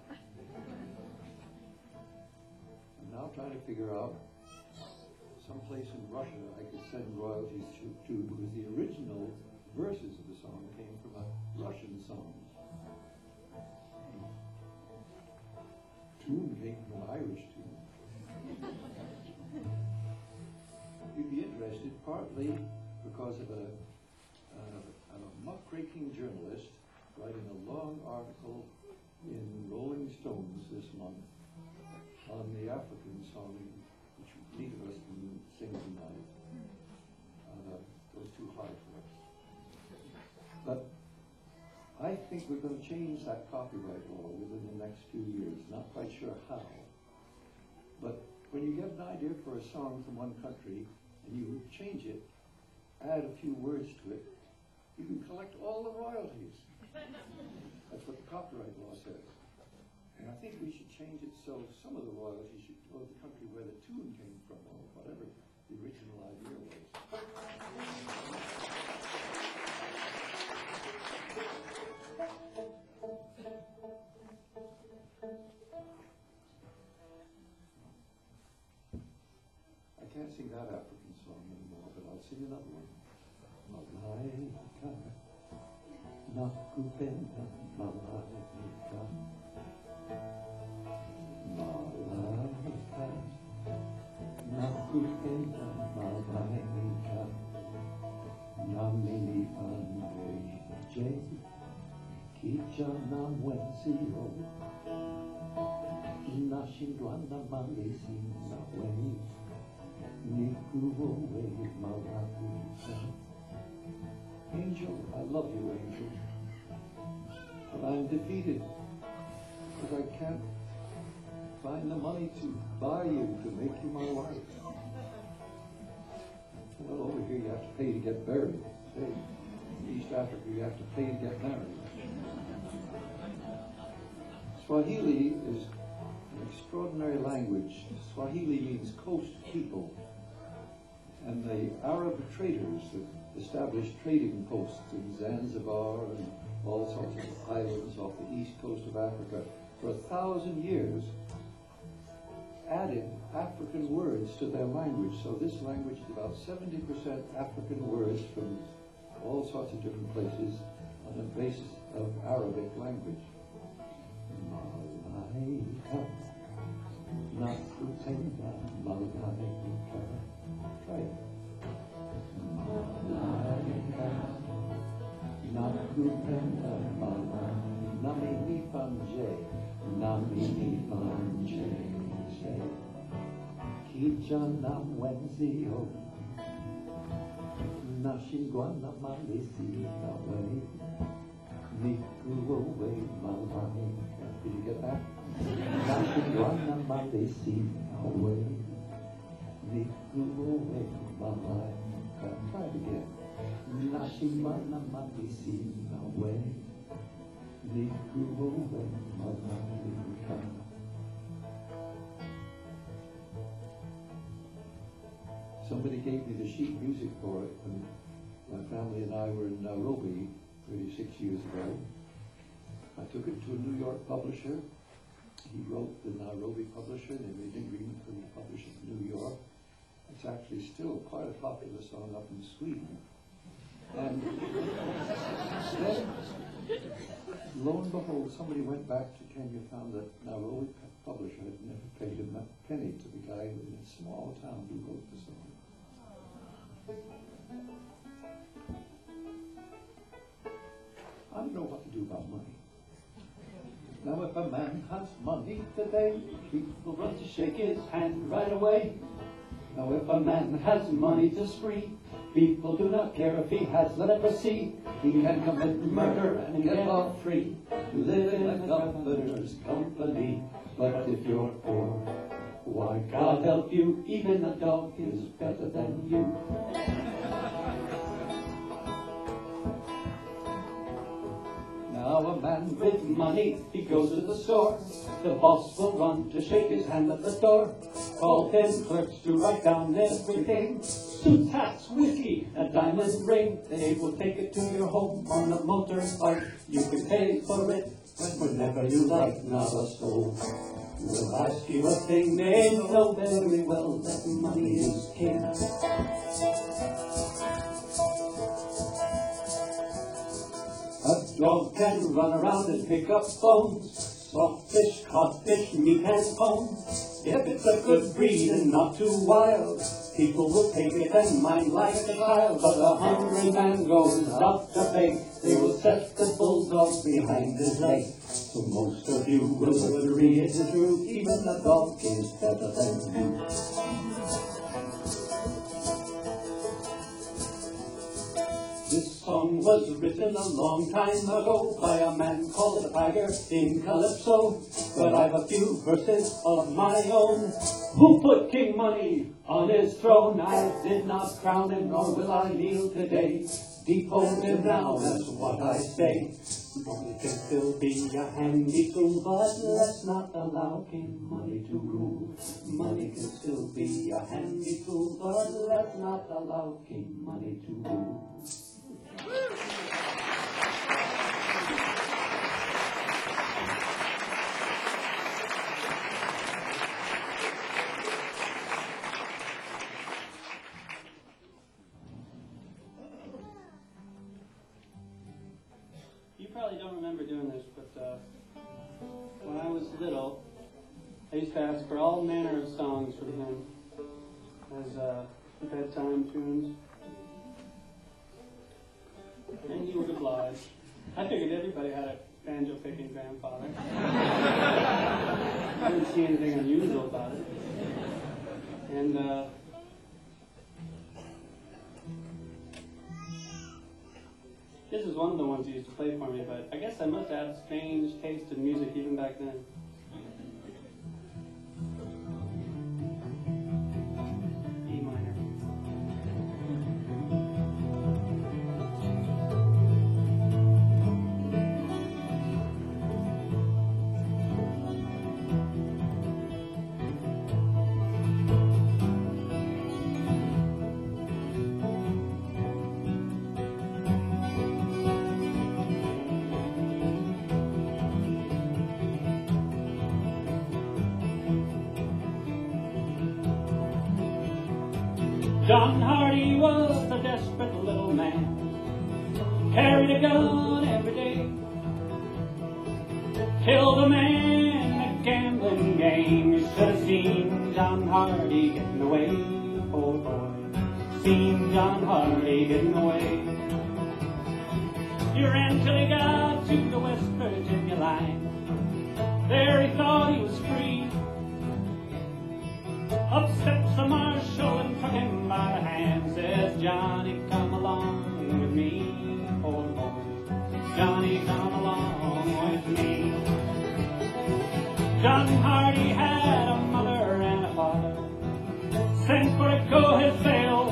S2: I'm now trying to figure out someplace in Russia I could send royalties to, to because the original verses of the song came from a Russian song. Tune came from an Irish tune. You'd be interested partly because of a, uh, a muckraking journalist writing a long article in Rolling Stones this month on the African song, which neither of us can sing tonight. Uh, it was too hard for us. But I think we're going to change that copyright law within the next few years. Not quite sure how. But when you get an idea for a song from one country and you change it, add a few words to it, you can collect all the royalties. That's what the copyright law says. And I think we should change it so some of the royalties should go to the country where the tune came from, or whatever the original idea was. I can't sing that African song anymore, but I'll sing another one. Malaika, nakupenda malaika. Malaika, nakupenda malaika. Namini ande kijana mwenzio, nashindwa na malezi nawe, nikuowe malaika. Angel, I love you, Angel, but I'm defeated because I can't find the money to buy you, to make you my wife. Well, over here you have to pay to get buried. Hey, in East Africa you have to pay to get married. Swahili is an extraordinary language. Swahili means coast people. And the Arab traders that established trading posts in Zanzibar and all sorts of islands off the east coast of Africa for a thousand years added African words to their language. So this language is about seventy percent African words from all sorts of different places on the basis of Arabic language. Malaika, nakupenda malaika. Try it. Malaika, nakupenda malaika. Namini panje, namini panje. Kijana mwenzio, nashindwa na malezi nawe, nikuowe malaika. Did you get that? Nashindwa na malezi nawe, nikuowe malaika. Try it again. Nashindwa na malezi nawe, nikuowe malaika. Somebody gave me the sheet music for it when my family and I were in Nairobi thirty-six years ago. I took it to a New York publisher. He wrote the Nairobi publisher. They made an agreement for me to publish it in New York. It's actually still quite a popular song up in Sweden. And then, lo and behold, somebody went back to Kenya, found that Nairobi publisher had never paid a penny to the guy in a small town who wrote the song. I don't know what to do about money. Now if a man has money today, people run to shake his hand right away. Now if a man has money to spree, people do not care if he has leprosy. He can commit murder and get off free, to live in a governor's company. But if you're poor
S4: Why, God help you, even a dog is better than you. Now a man with money, he goes to the store. The boss will run to shake his hand at the door. Call ten clerks to write down everything. Suits, hats, whiskey, a diamond ring. They will take it to your home on a motorbike. You can pay for it whenever you like. Not a soul will ask you a thing. They know very well that money is king. A dog can run around and pick up bones. Soft fish, codfish, meat and bones. If it's a good breed and not too wild, people will take it and mind like a child. But a hungry man goes out to beg. They will set the bulldog behind his leg. So most of you will agree it's true. Even a dog is better than you. This song was written a long time ago by a man called the Tiger in Calypso. But I've a few verses of my own. Who put King Money on his throne? I did not crown him, nor will I kneel today. Depose him now, that's what I say. Money can still be a handy tool, but let's not allow King Money to rule. Money can still be a handy tool, but let's not allow King Money to rule.
S3: You probably don't remember doing this, but uh, when I was little, I used to ask for all manner of songs from him as uh, bedtime tunes. And he would oblige. I figured everybody had a banjo-picking grandfather. I didn't see anything unusual about it. And uh, this is one of the ones he used to play for me, but I guess I must have had strange taste in music even back then. E minor. John Hardy was a desperate little man, carried a gun every day, killed a man in a gambling game. You should have seen John Hardy getting away, oh boy, seen John Hardy getting away. He ran till he got to the West Virginia line, there he thought he was free. Up steps the marshal and took him by the hand, says, Johnny, come along with me, poor boy, Johnny, come along with me. John Hardy had a mother and a father, sent for a go-ahead bail,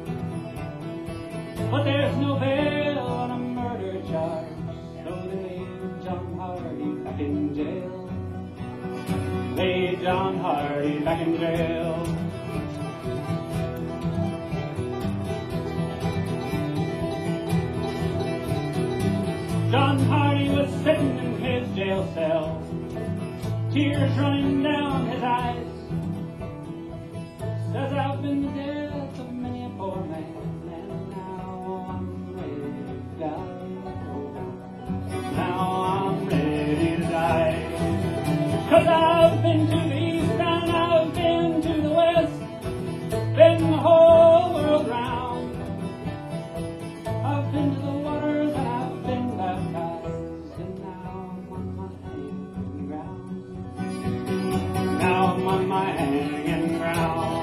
S3: but there's no bail on a murder charge, so they laid John Hardy back in jail. Laid John Hardy back in jail. John Hardy was sitting in his jail cell, tears running down his eyes. Says, I've been the death of many a poor man, and now I'm ready to die. Now I'm ready to die. 'Cause I've been to the east and I've been to the west, been the whole world round. I've been to the waters and I've been baptized, and now I'm on my hanging ground. Now I'm on my hanging ground.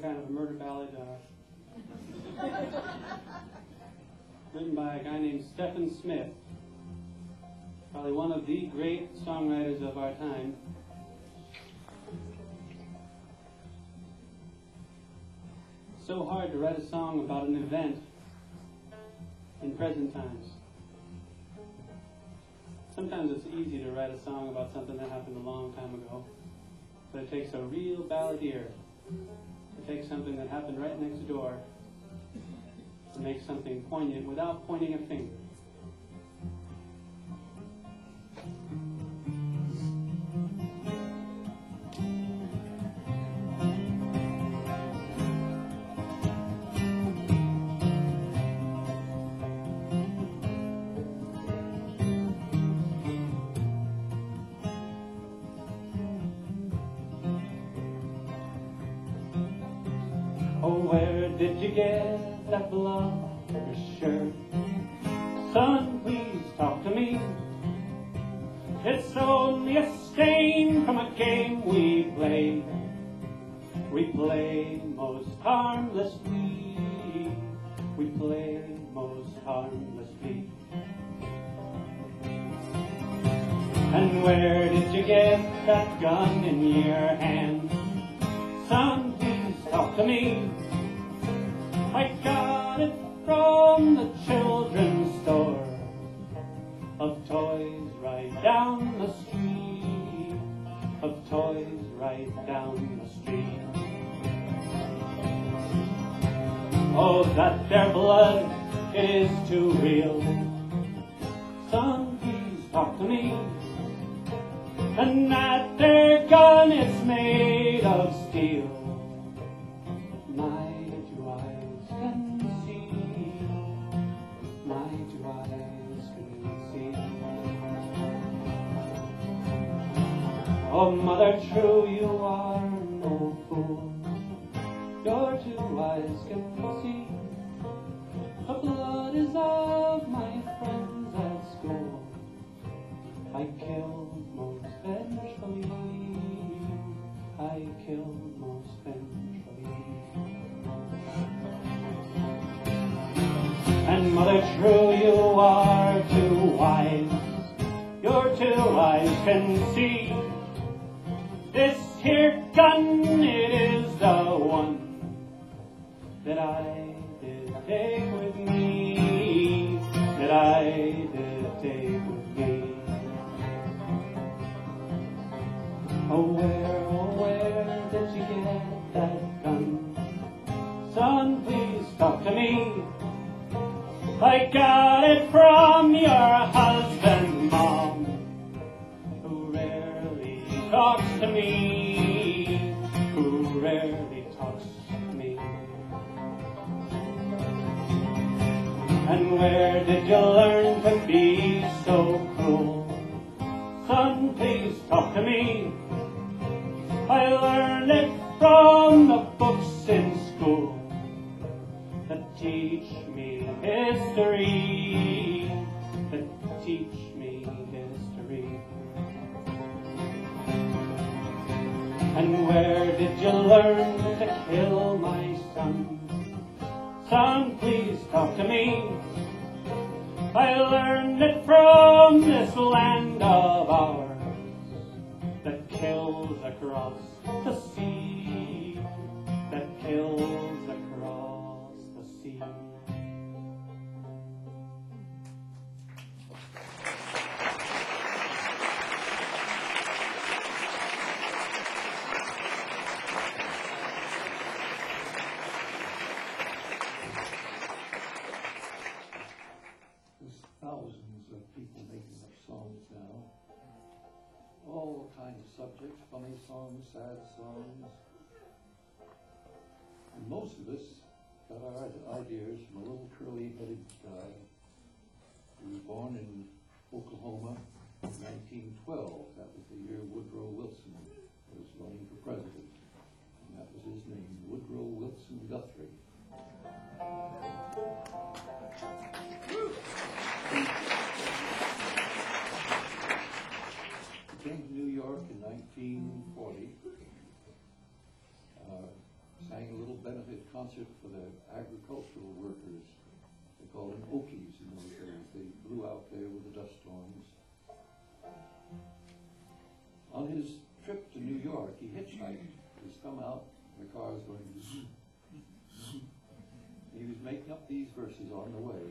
S3: kind of a murder ballad uh, written by a guy named Stephen Smith, probably one of the great songwriters of our time. So hard to write a song about an event in present times. Sometimes it's easy to write a song about something that happened a long time ago, but it takes a real balladeer. It takes something that happened right next door to make something poignant without pointing a finger. Oh, where did you get that blood on your shirt? Son, please talk to me. It's only a stain from a game we play. We play most harmlessly. We play most harmlessly. And where did you get that gun in your hand? Son, please talk to me. I got it from the children's store of toys right down the street, of toys right down the street. Oh, that there blood, it is too real. Son, please talk to me. And that there gun is made of steel. My two eyes can see. My two eyes can see. Oh, mother true, you are no fool. Your two eyes can see. The blood is of my friends at school. I killed most vengefully. I killed most vengefully. And mother true, you are too wise. Your two eyes can see. This here gun, it is the one that I did take with me. That I did take with me. Oh, where, oh, where did you get that gun? Son, please talk to me. I got it from your husband, Mom, who rarely talks to me, who rarely talks to me. And where did you learn to be so cruel? Son, please talk to me. I learned it from the books in school that teach me history, that teach me history. And where did you learn to kill my son? Son, please talk to me. I learned it from this land of ours that kills across the sea, that kills across the sea.
S2: There's thousands of people making up songs now. All kinds of subjects, funny songs, sad songs. And most of us got our ideas from a little curly-headed guy who was born in Oklahoma in nineteen twelve. That was the year Woodrow Wilson was running for president. And that was his name, Woodrow Wilson Guthrie. He came to New York in nineteen forty. Uh, sang a little benefit concert for the agricultural workers. They called them Okies in those days. They blew out there with the dust storms. On his trip to New York, he hitchhiked. He's come out, the car was going zoom, zoom. He was making up these verses on the way.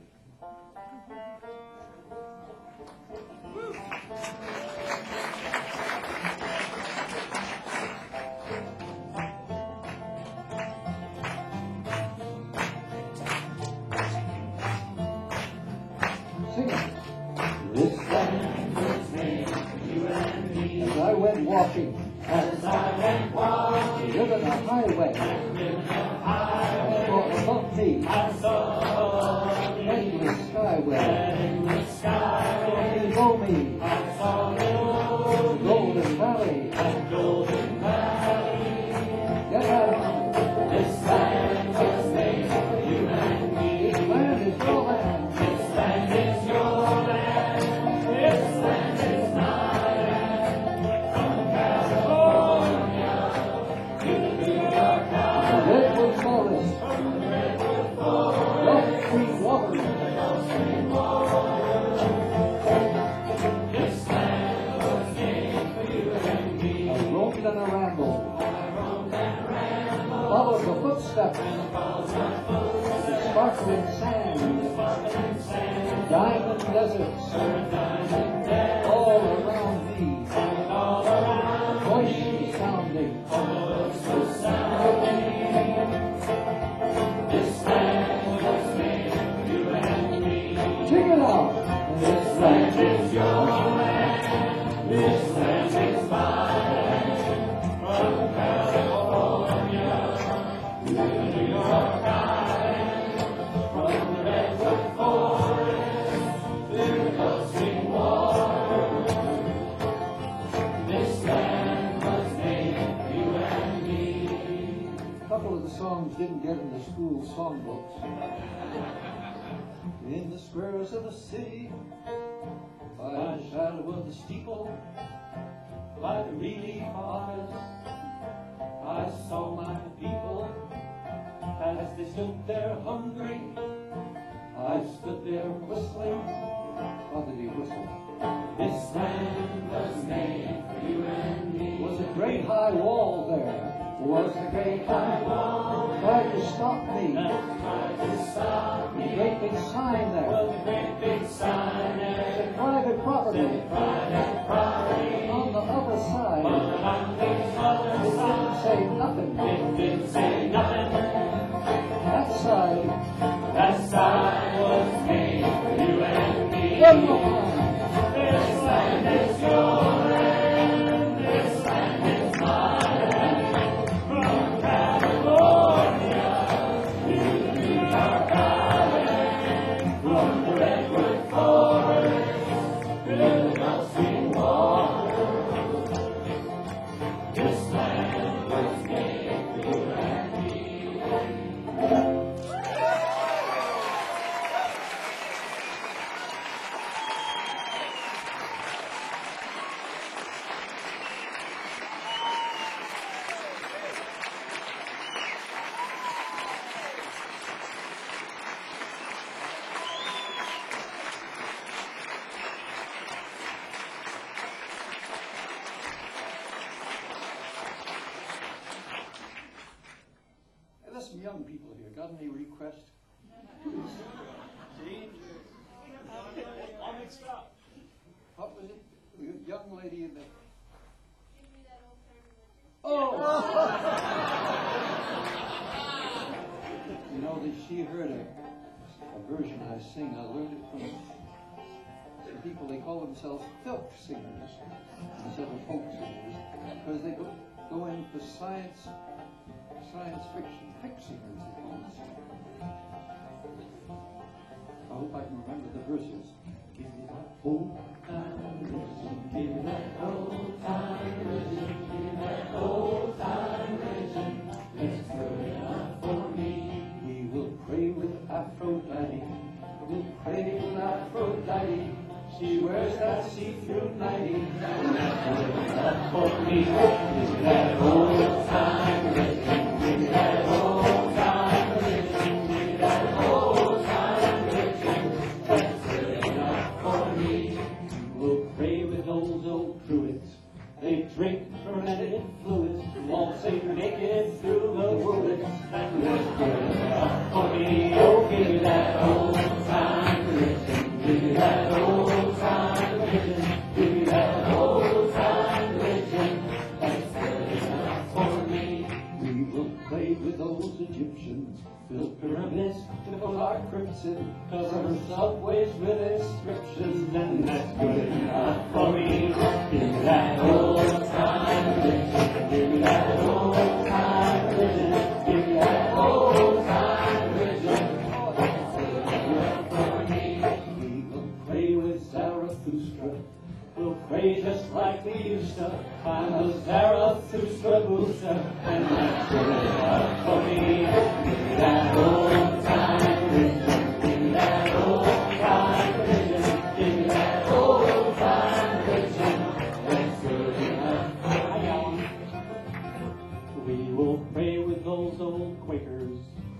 S2: Sing it. This land was made for you and me. As I went walking, as I went walking, driven a highway, driven a highway, for above me, I saw an endless skyway, endless skyway, below me, I saw the Golden Valley, and Golden Valley. Get out! This land was made for you and me. This land is your land. This land is your land. This land is my land. From California to the New York Island. The redwood forest. From the redwood forest. Gulf Stream water. Gulf Stream water. This land was made for you and me. I roamed and I rambled. I roamed and rambled. Followed the footsteps. Followed my footsteps. The sparkling sand. The sparkling sand. Diamond deserts. Diamond deserts. All around me. And all around me. Voices sounding. Voices sounding. This land was made for you and me. Sing it out. This land is your land. This land is my land. From California to the New York Island. From the redwood forest to the Gulf Stream water. This land was made for you and me. A couple of the songs didn't get in the school songbooks. In the squares of the city, by the shadow of the steeple, by the really bars, I saw my people as they stood there hungry. I stood there whistling. How did he whistle? This land was made for you and me. Was a great high wall there. Was a great high wall. Tried to stop me. Tried to stop me. A great big sign there. Was a great big sign there. Said private property. Said private property. On the other side. On the other it side. Didn't say nothing. It didn't say nothing. That side. That side was made for you and me. One more time. This land is your land. This land is my land. From California to the New York Island. From the redwood forest to the Gulf Stream water. This land was made for you and me. Hey, there's some young people here. Got any requests?
S1: All mixed up.
S2: What was it? The young lady in the...
S5: Give me that old time religion.
S2: Oh! You know that she heard a, a version I sing. I learned it from some people. They call themselves filk singers instead of folk singers because they go, go in for science, science fiction. Fic singers, they call themselves. I hope I can remember the verses. Give me that old time religion. Give me that old time religion. Give me that old time religion. It's good enough for me. We will pray with Aphrodite. We'll pray with Aphrodite. She wears that see-through nightie. It's good enough for me. Give me that old time religion. Give me that those Egyptians built pyramids to put our crimson, cover subways with inscriptions, and that's good enough for me. Give me that old time religion, give me that old time religion, give me that old time religion. Oh, that's good enough for me. We will pray with Zarathustra, we'll pray just like we used to. I'm the Zarathustra booster, and that's good enough for me. Give me that old time religion, give me that old time religion, give me that old time religion. That's good enough for me.
S4: We will pray with those old Quakers.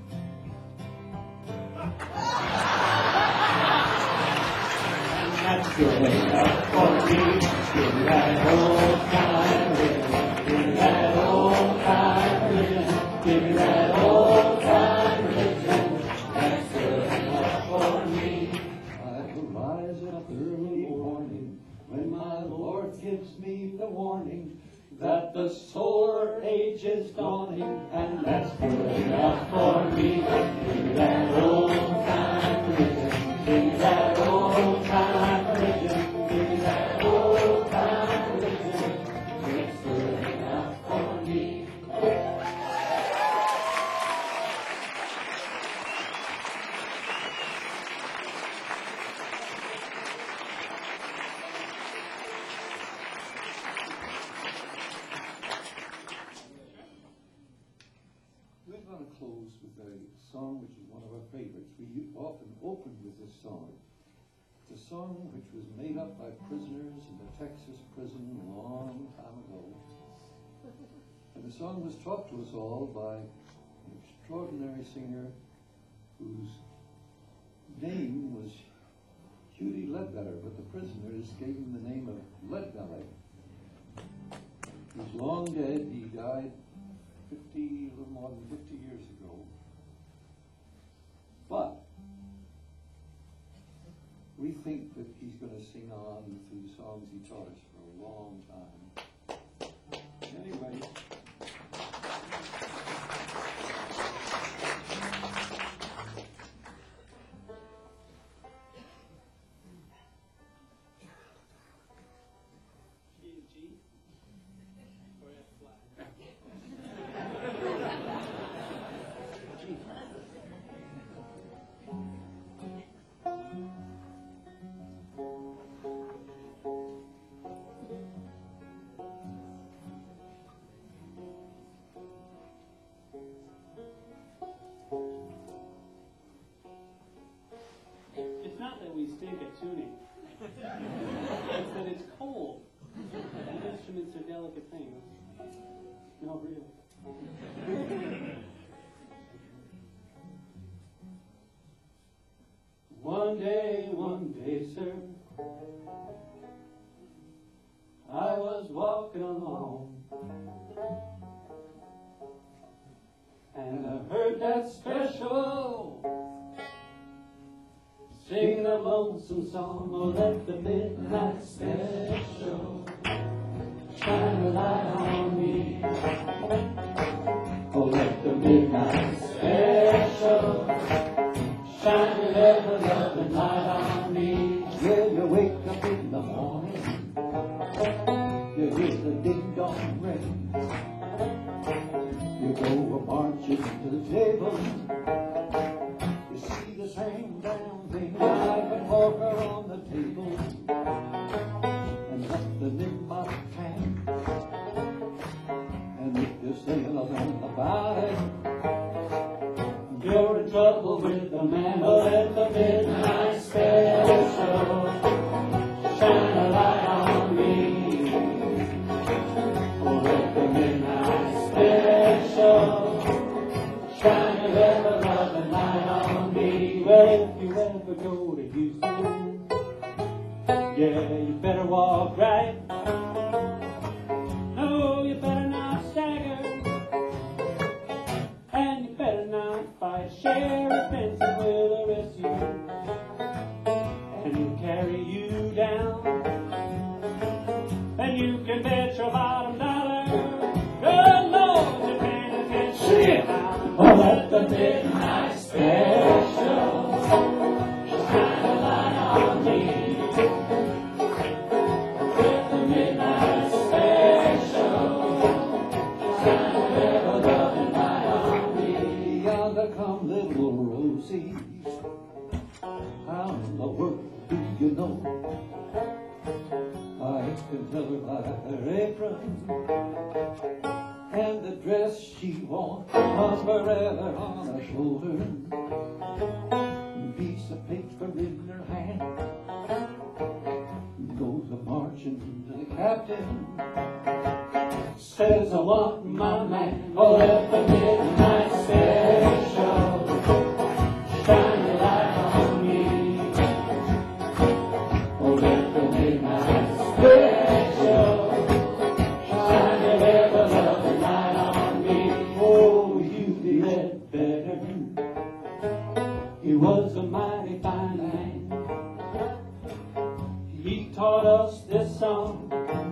S2: That's good enough for me. Give me that old time religion, give me that old time religion, give me that old time religion. That's good enough for me. I will rise up early morning when my Lord gives me the warning that the solar age is dawning, and that's good enough for me. Give me that old time religion, give me that old time religion, give me that old time religion. It's good enough for me. We're going to close with a song which is one of our favorites. We often open with this song. It's a song which was made up by prisoners in the Texas prison a long time ago. And the song was taught to us all by an extraordinary singer whose name was Hughie Ledbetter, but the prisoners gave him the name of Leadbelly. He's long dead. He died fifty, a little more than fifty years ago. But we think that he's going to sing on through the songs he taught us for a long time. Anyway.
S4: It's not that we stink at tuning. It's that it's cold. And instruments are delicate things. No, really. One day, one day, sir, I was walking along, and I heard that special sing the lonesome song. Oh, let the midnight special shine a light on me. Oh, let the midnight special shine a ever loving light on me. When you wake up in the morning, you hear the ding dong ring. You go a marching to the table. You see the same damn thing. I've been walking on the table and nothing in my hand. And if you're saying nothing about it, you're in trouble with the man. Oh, let the midnight special shine a light on me. Oh, let the midnight special shine a ever loving light on me. Well, if you ever go to Houston, yeah, you better walk right. No, you better not stagger. And you better not fight Sheriff Benson with the rest of you. And he'll carry you down. And you can bet your bottom dollar, good Lord, you can't get shit. the midnight special shine a light on me. Let the midnight special shine a little loving light on me.
S2: Yonder come little Rosie. How in the world do you know? I can tell her by her apron and the dress she wore was forever on her shoulder. A piece of paper in her hand goes a marching to the captain. Says I want my man.
S4: Oh, let the midnight special shine a light on me. Oh, let the midnight special shine a little loving light on me.
S2: Oh, you did better.
S4: He was a mighty fine man. He taught us this song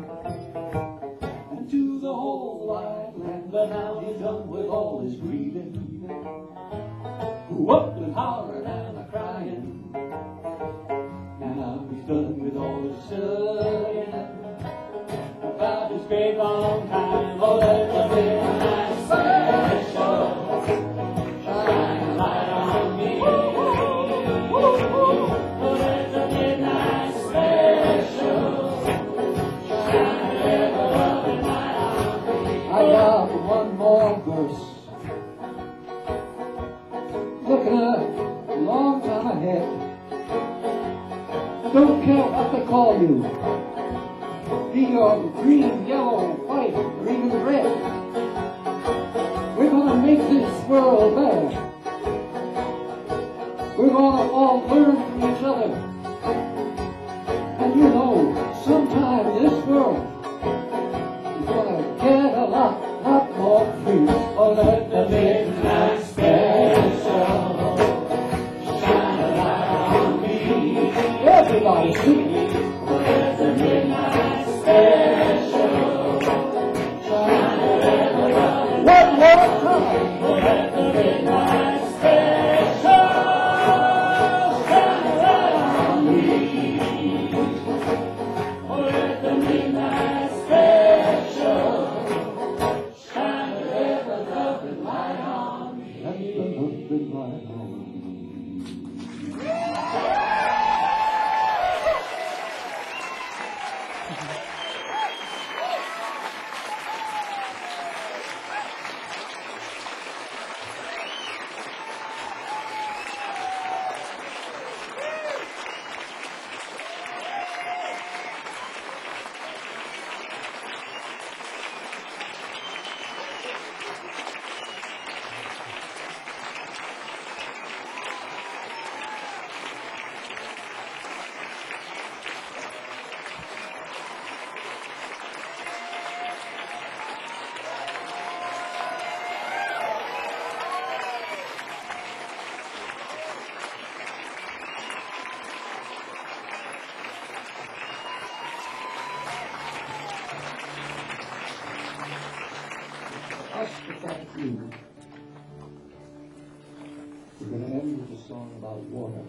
S2: And to the whole wide land, but now he's done with all his grieving.
S4: whooped and hollered and a crying.
S2: Now he's done with all his studying.
S4: About his great long time. Oh, let the midnight special shine a light on me. Oh, let the midnight special shine a little loving light on me.
S2: I got one more verse. Looking a long time ahead. Don't care what they call you. Be your green, yellow, white, or even red. We're gonna make this world better. We're gonna all learn from each other. And you know, sometime this world is gonna get a lot, lot more free.
S4: Oh, let the midnight special shine a light on me.
S2: Everybody sing.
S4: Let the midnight special shine a little loving light.
S2: One more time.
S4: Oh, let the midnight special shine a light on me. Oh, let the midnight special shine a little loving light on me.
S2: That's the loving light on. Just to thank you. We're going to end with a song about water.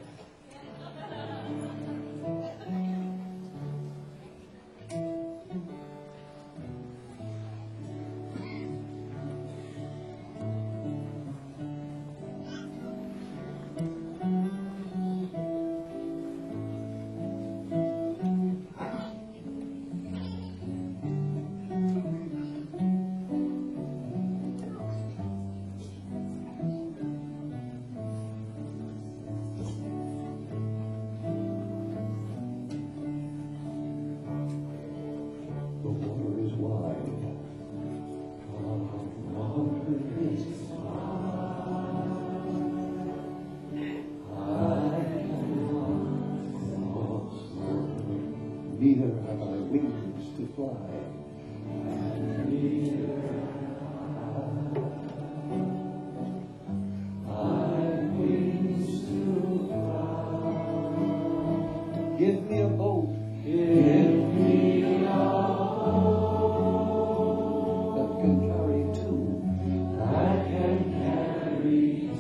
S2: The water is wide. Ah, water is wide. I am lost. Neither have I wings to fly. Neither have I wings to fly. Give me a boat. Give me a that can carry two. That can carry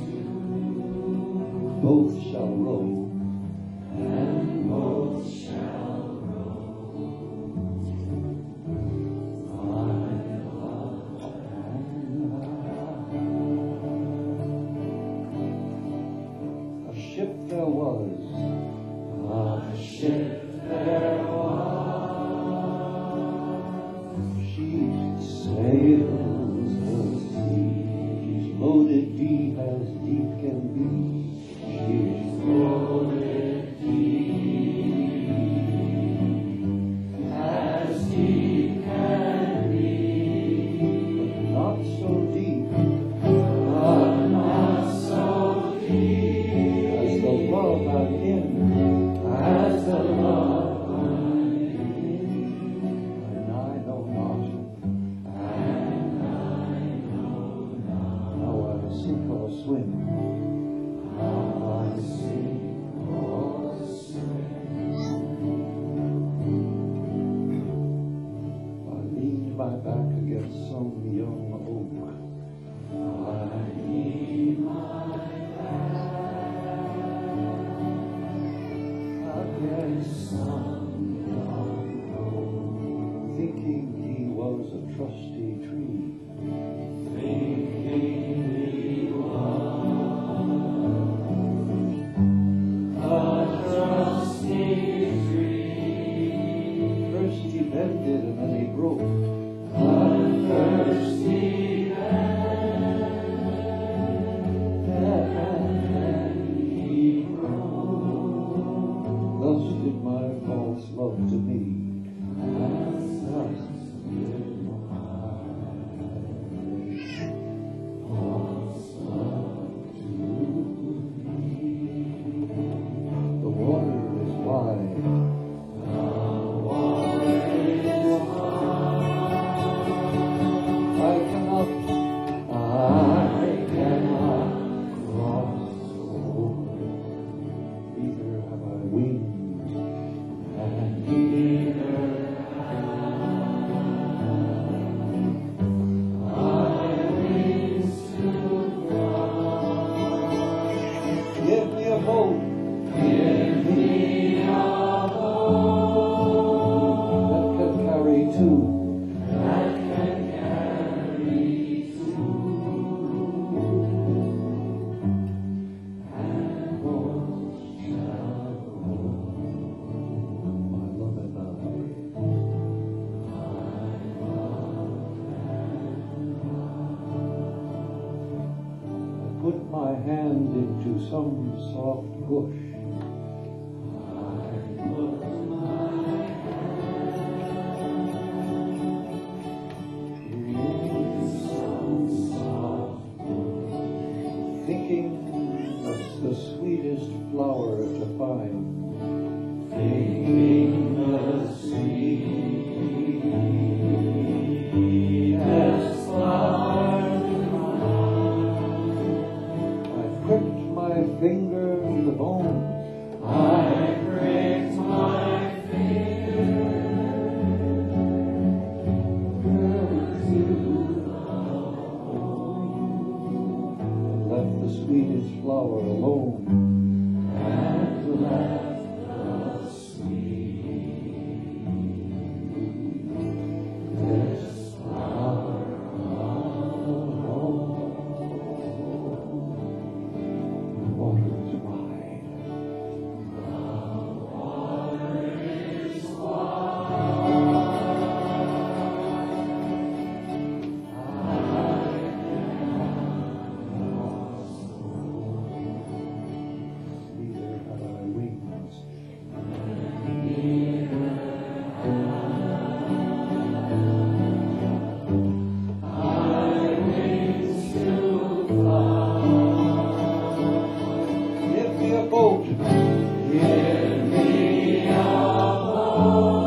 S2: my back against some young oak. I lean my back against some young oak, thinking he was a trusty tree. Thinking he was a trusty tree. First he bended and then he broke. But first he bent and then he broke. Thus did my false love to me, and thus did my false love to me. The water is wide. I cannot, I cannot cross over. Neither have I wings, and neither have I wings to fly. Give me a boat, give me a boat that can carry two. Put my hand into some soft bush. I put my hand in some soft bush, thinking that's the sweetest flower to find. Thinking the sweetest flower to find. Pricked my finger to the bone. I pricked my finger to the bone, and left the sweetest flower alone, and left the sweetest flower alone. The water is wide. The water is wide. I cannot cross over. Neither have I wings. Neither have I wings to fly. Give me a boat. Give me a boat.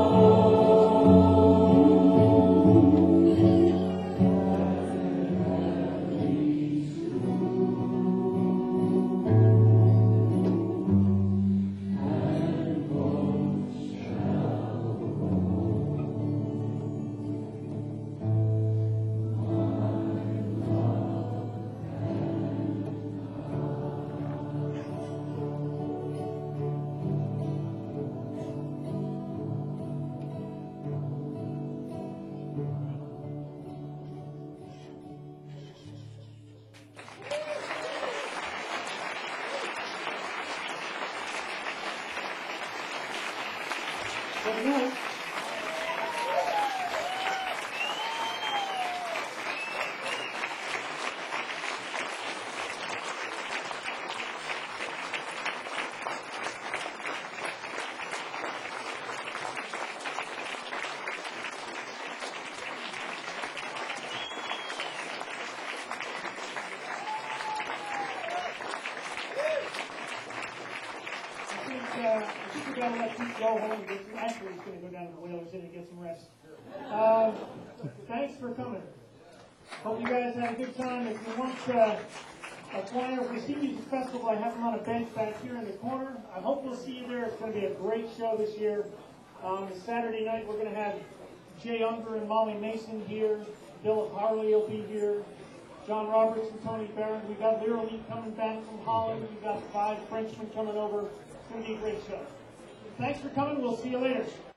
S2: And boats shall row. My love
S1: Good night. I think, uh, I think we gotta let Pete go home and get some, actually, he's gonna go down to the Whalers Inn and get some rest. Uh, thanks for coming. Hope you guys had a good time. If you want, uh, a flyer for the Sea Music Festival, I have them on a bench back here in the corner. I hope we'll see you there. It's gonna be a great show this year. Um, Saturday night, we're gonna have Jay Unger and Molly Mason here. Bill Harley will be here. John Roberts and Tony Barron. We've got Leroy coming back from Holland. We've got five Frenchmen coming over. It's going to be a great show. Thanks for coming. We'll see you later.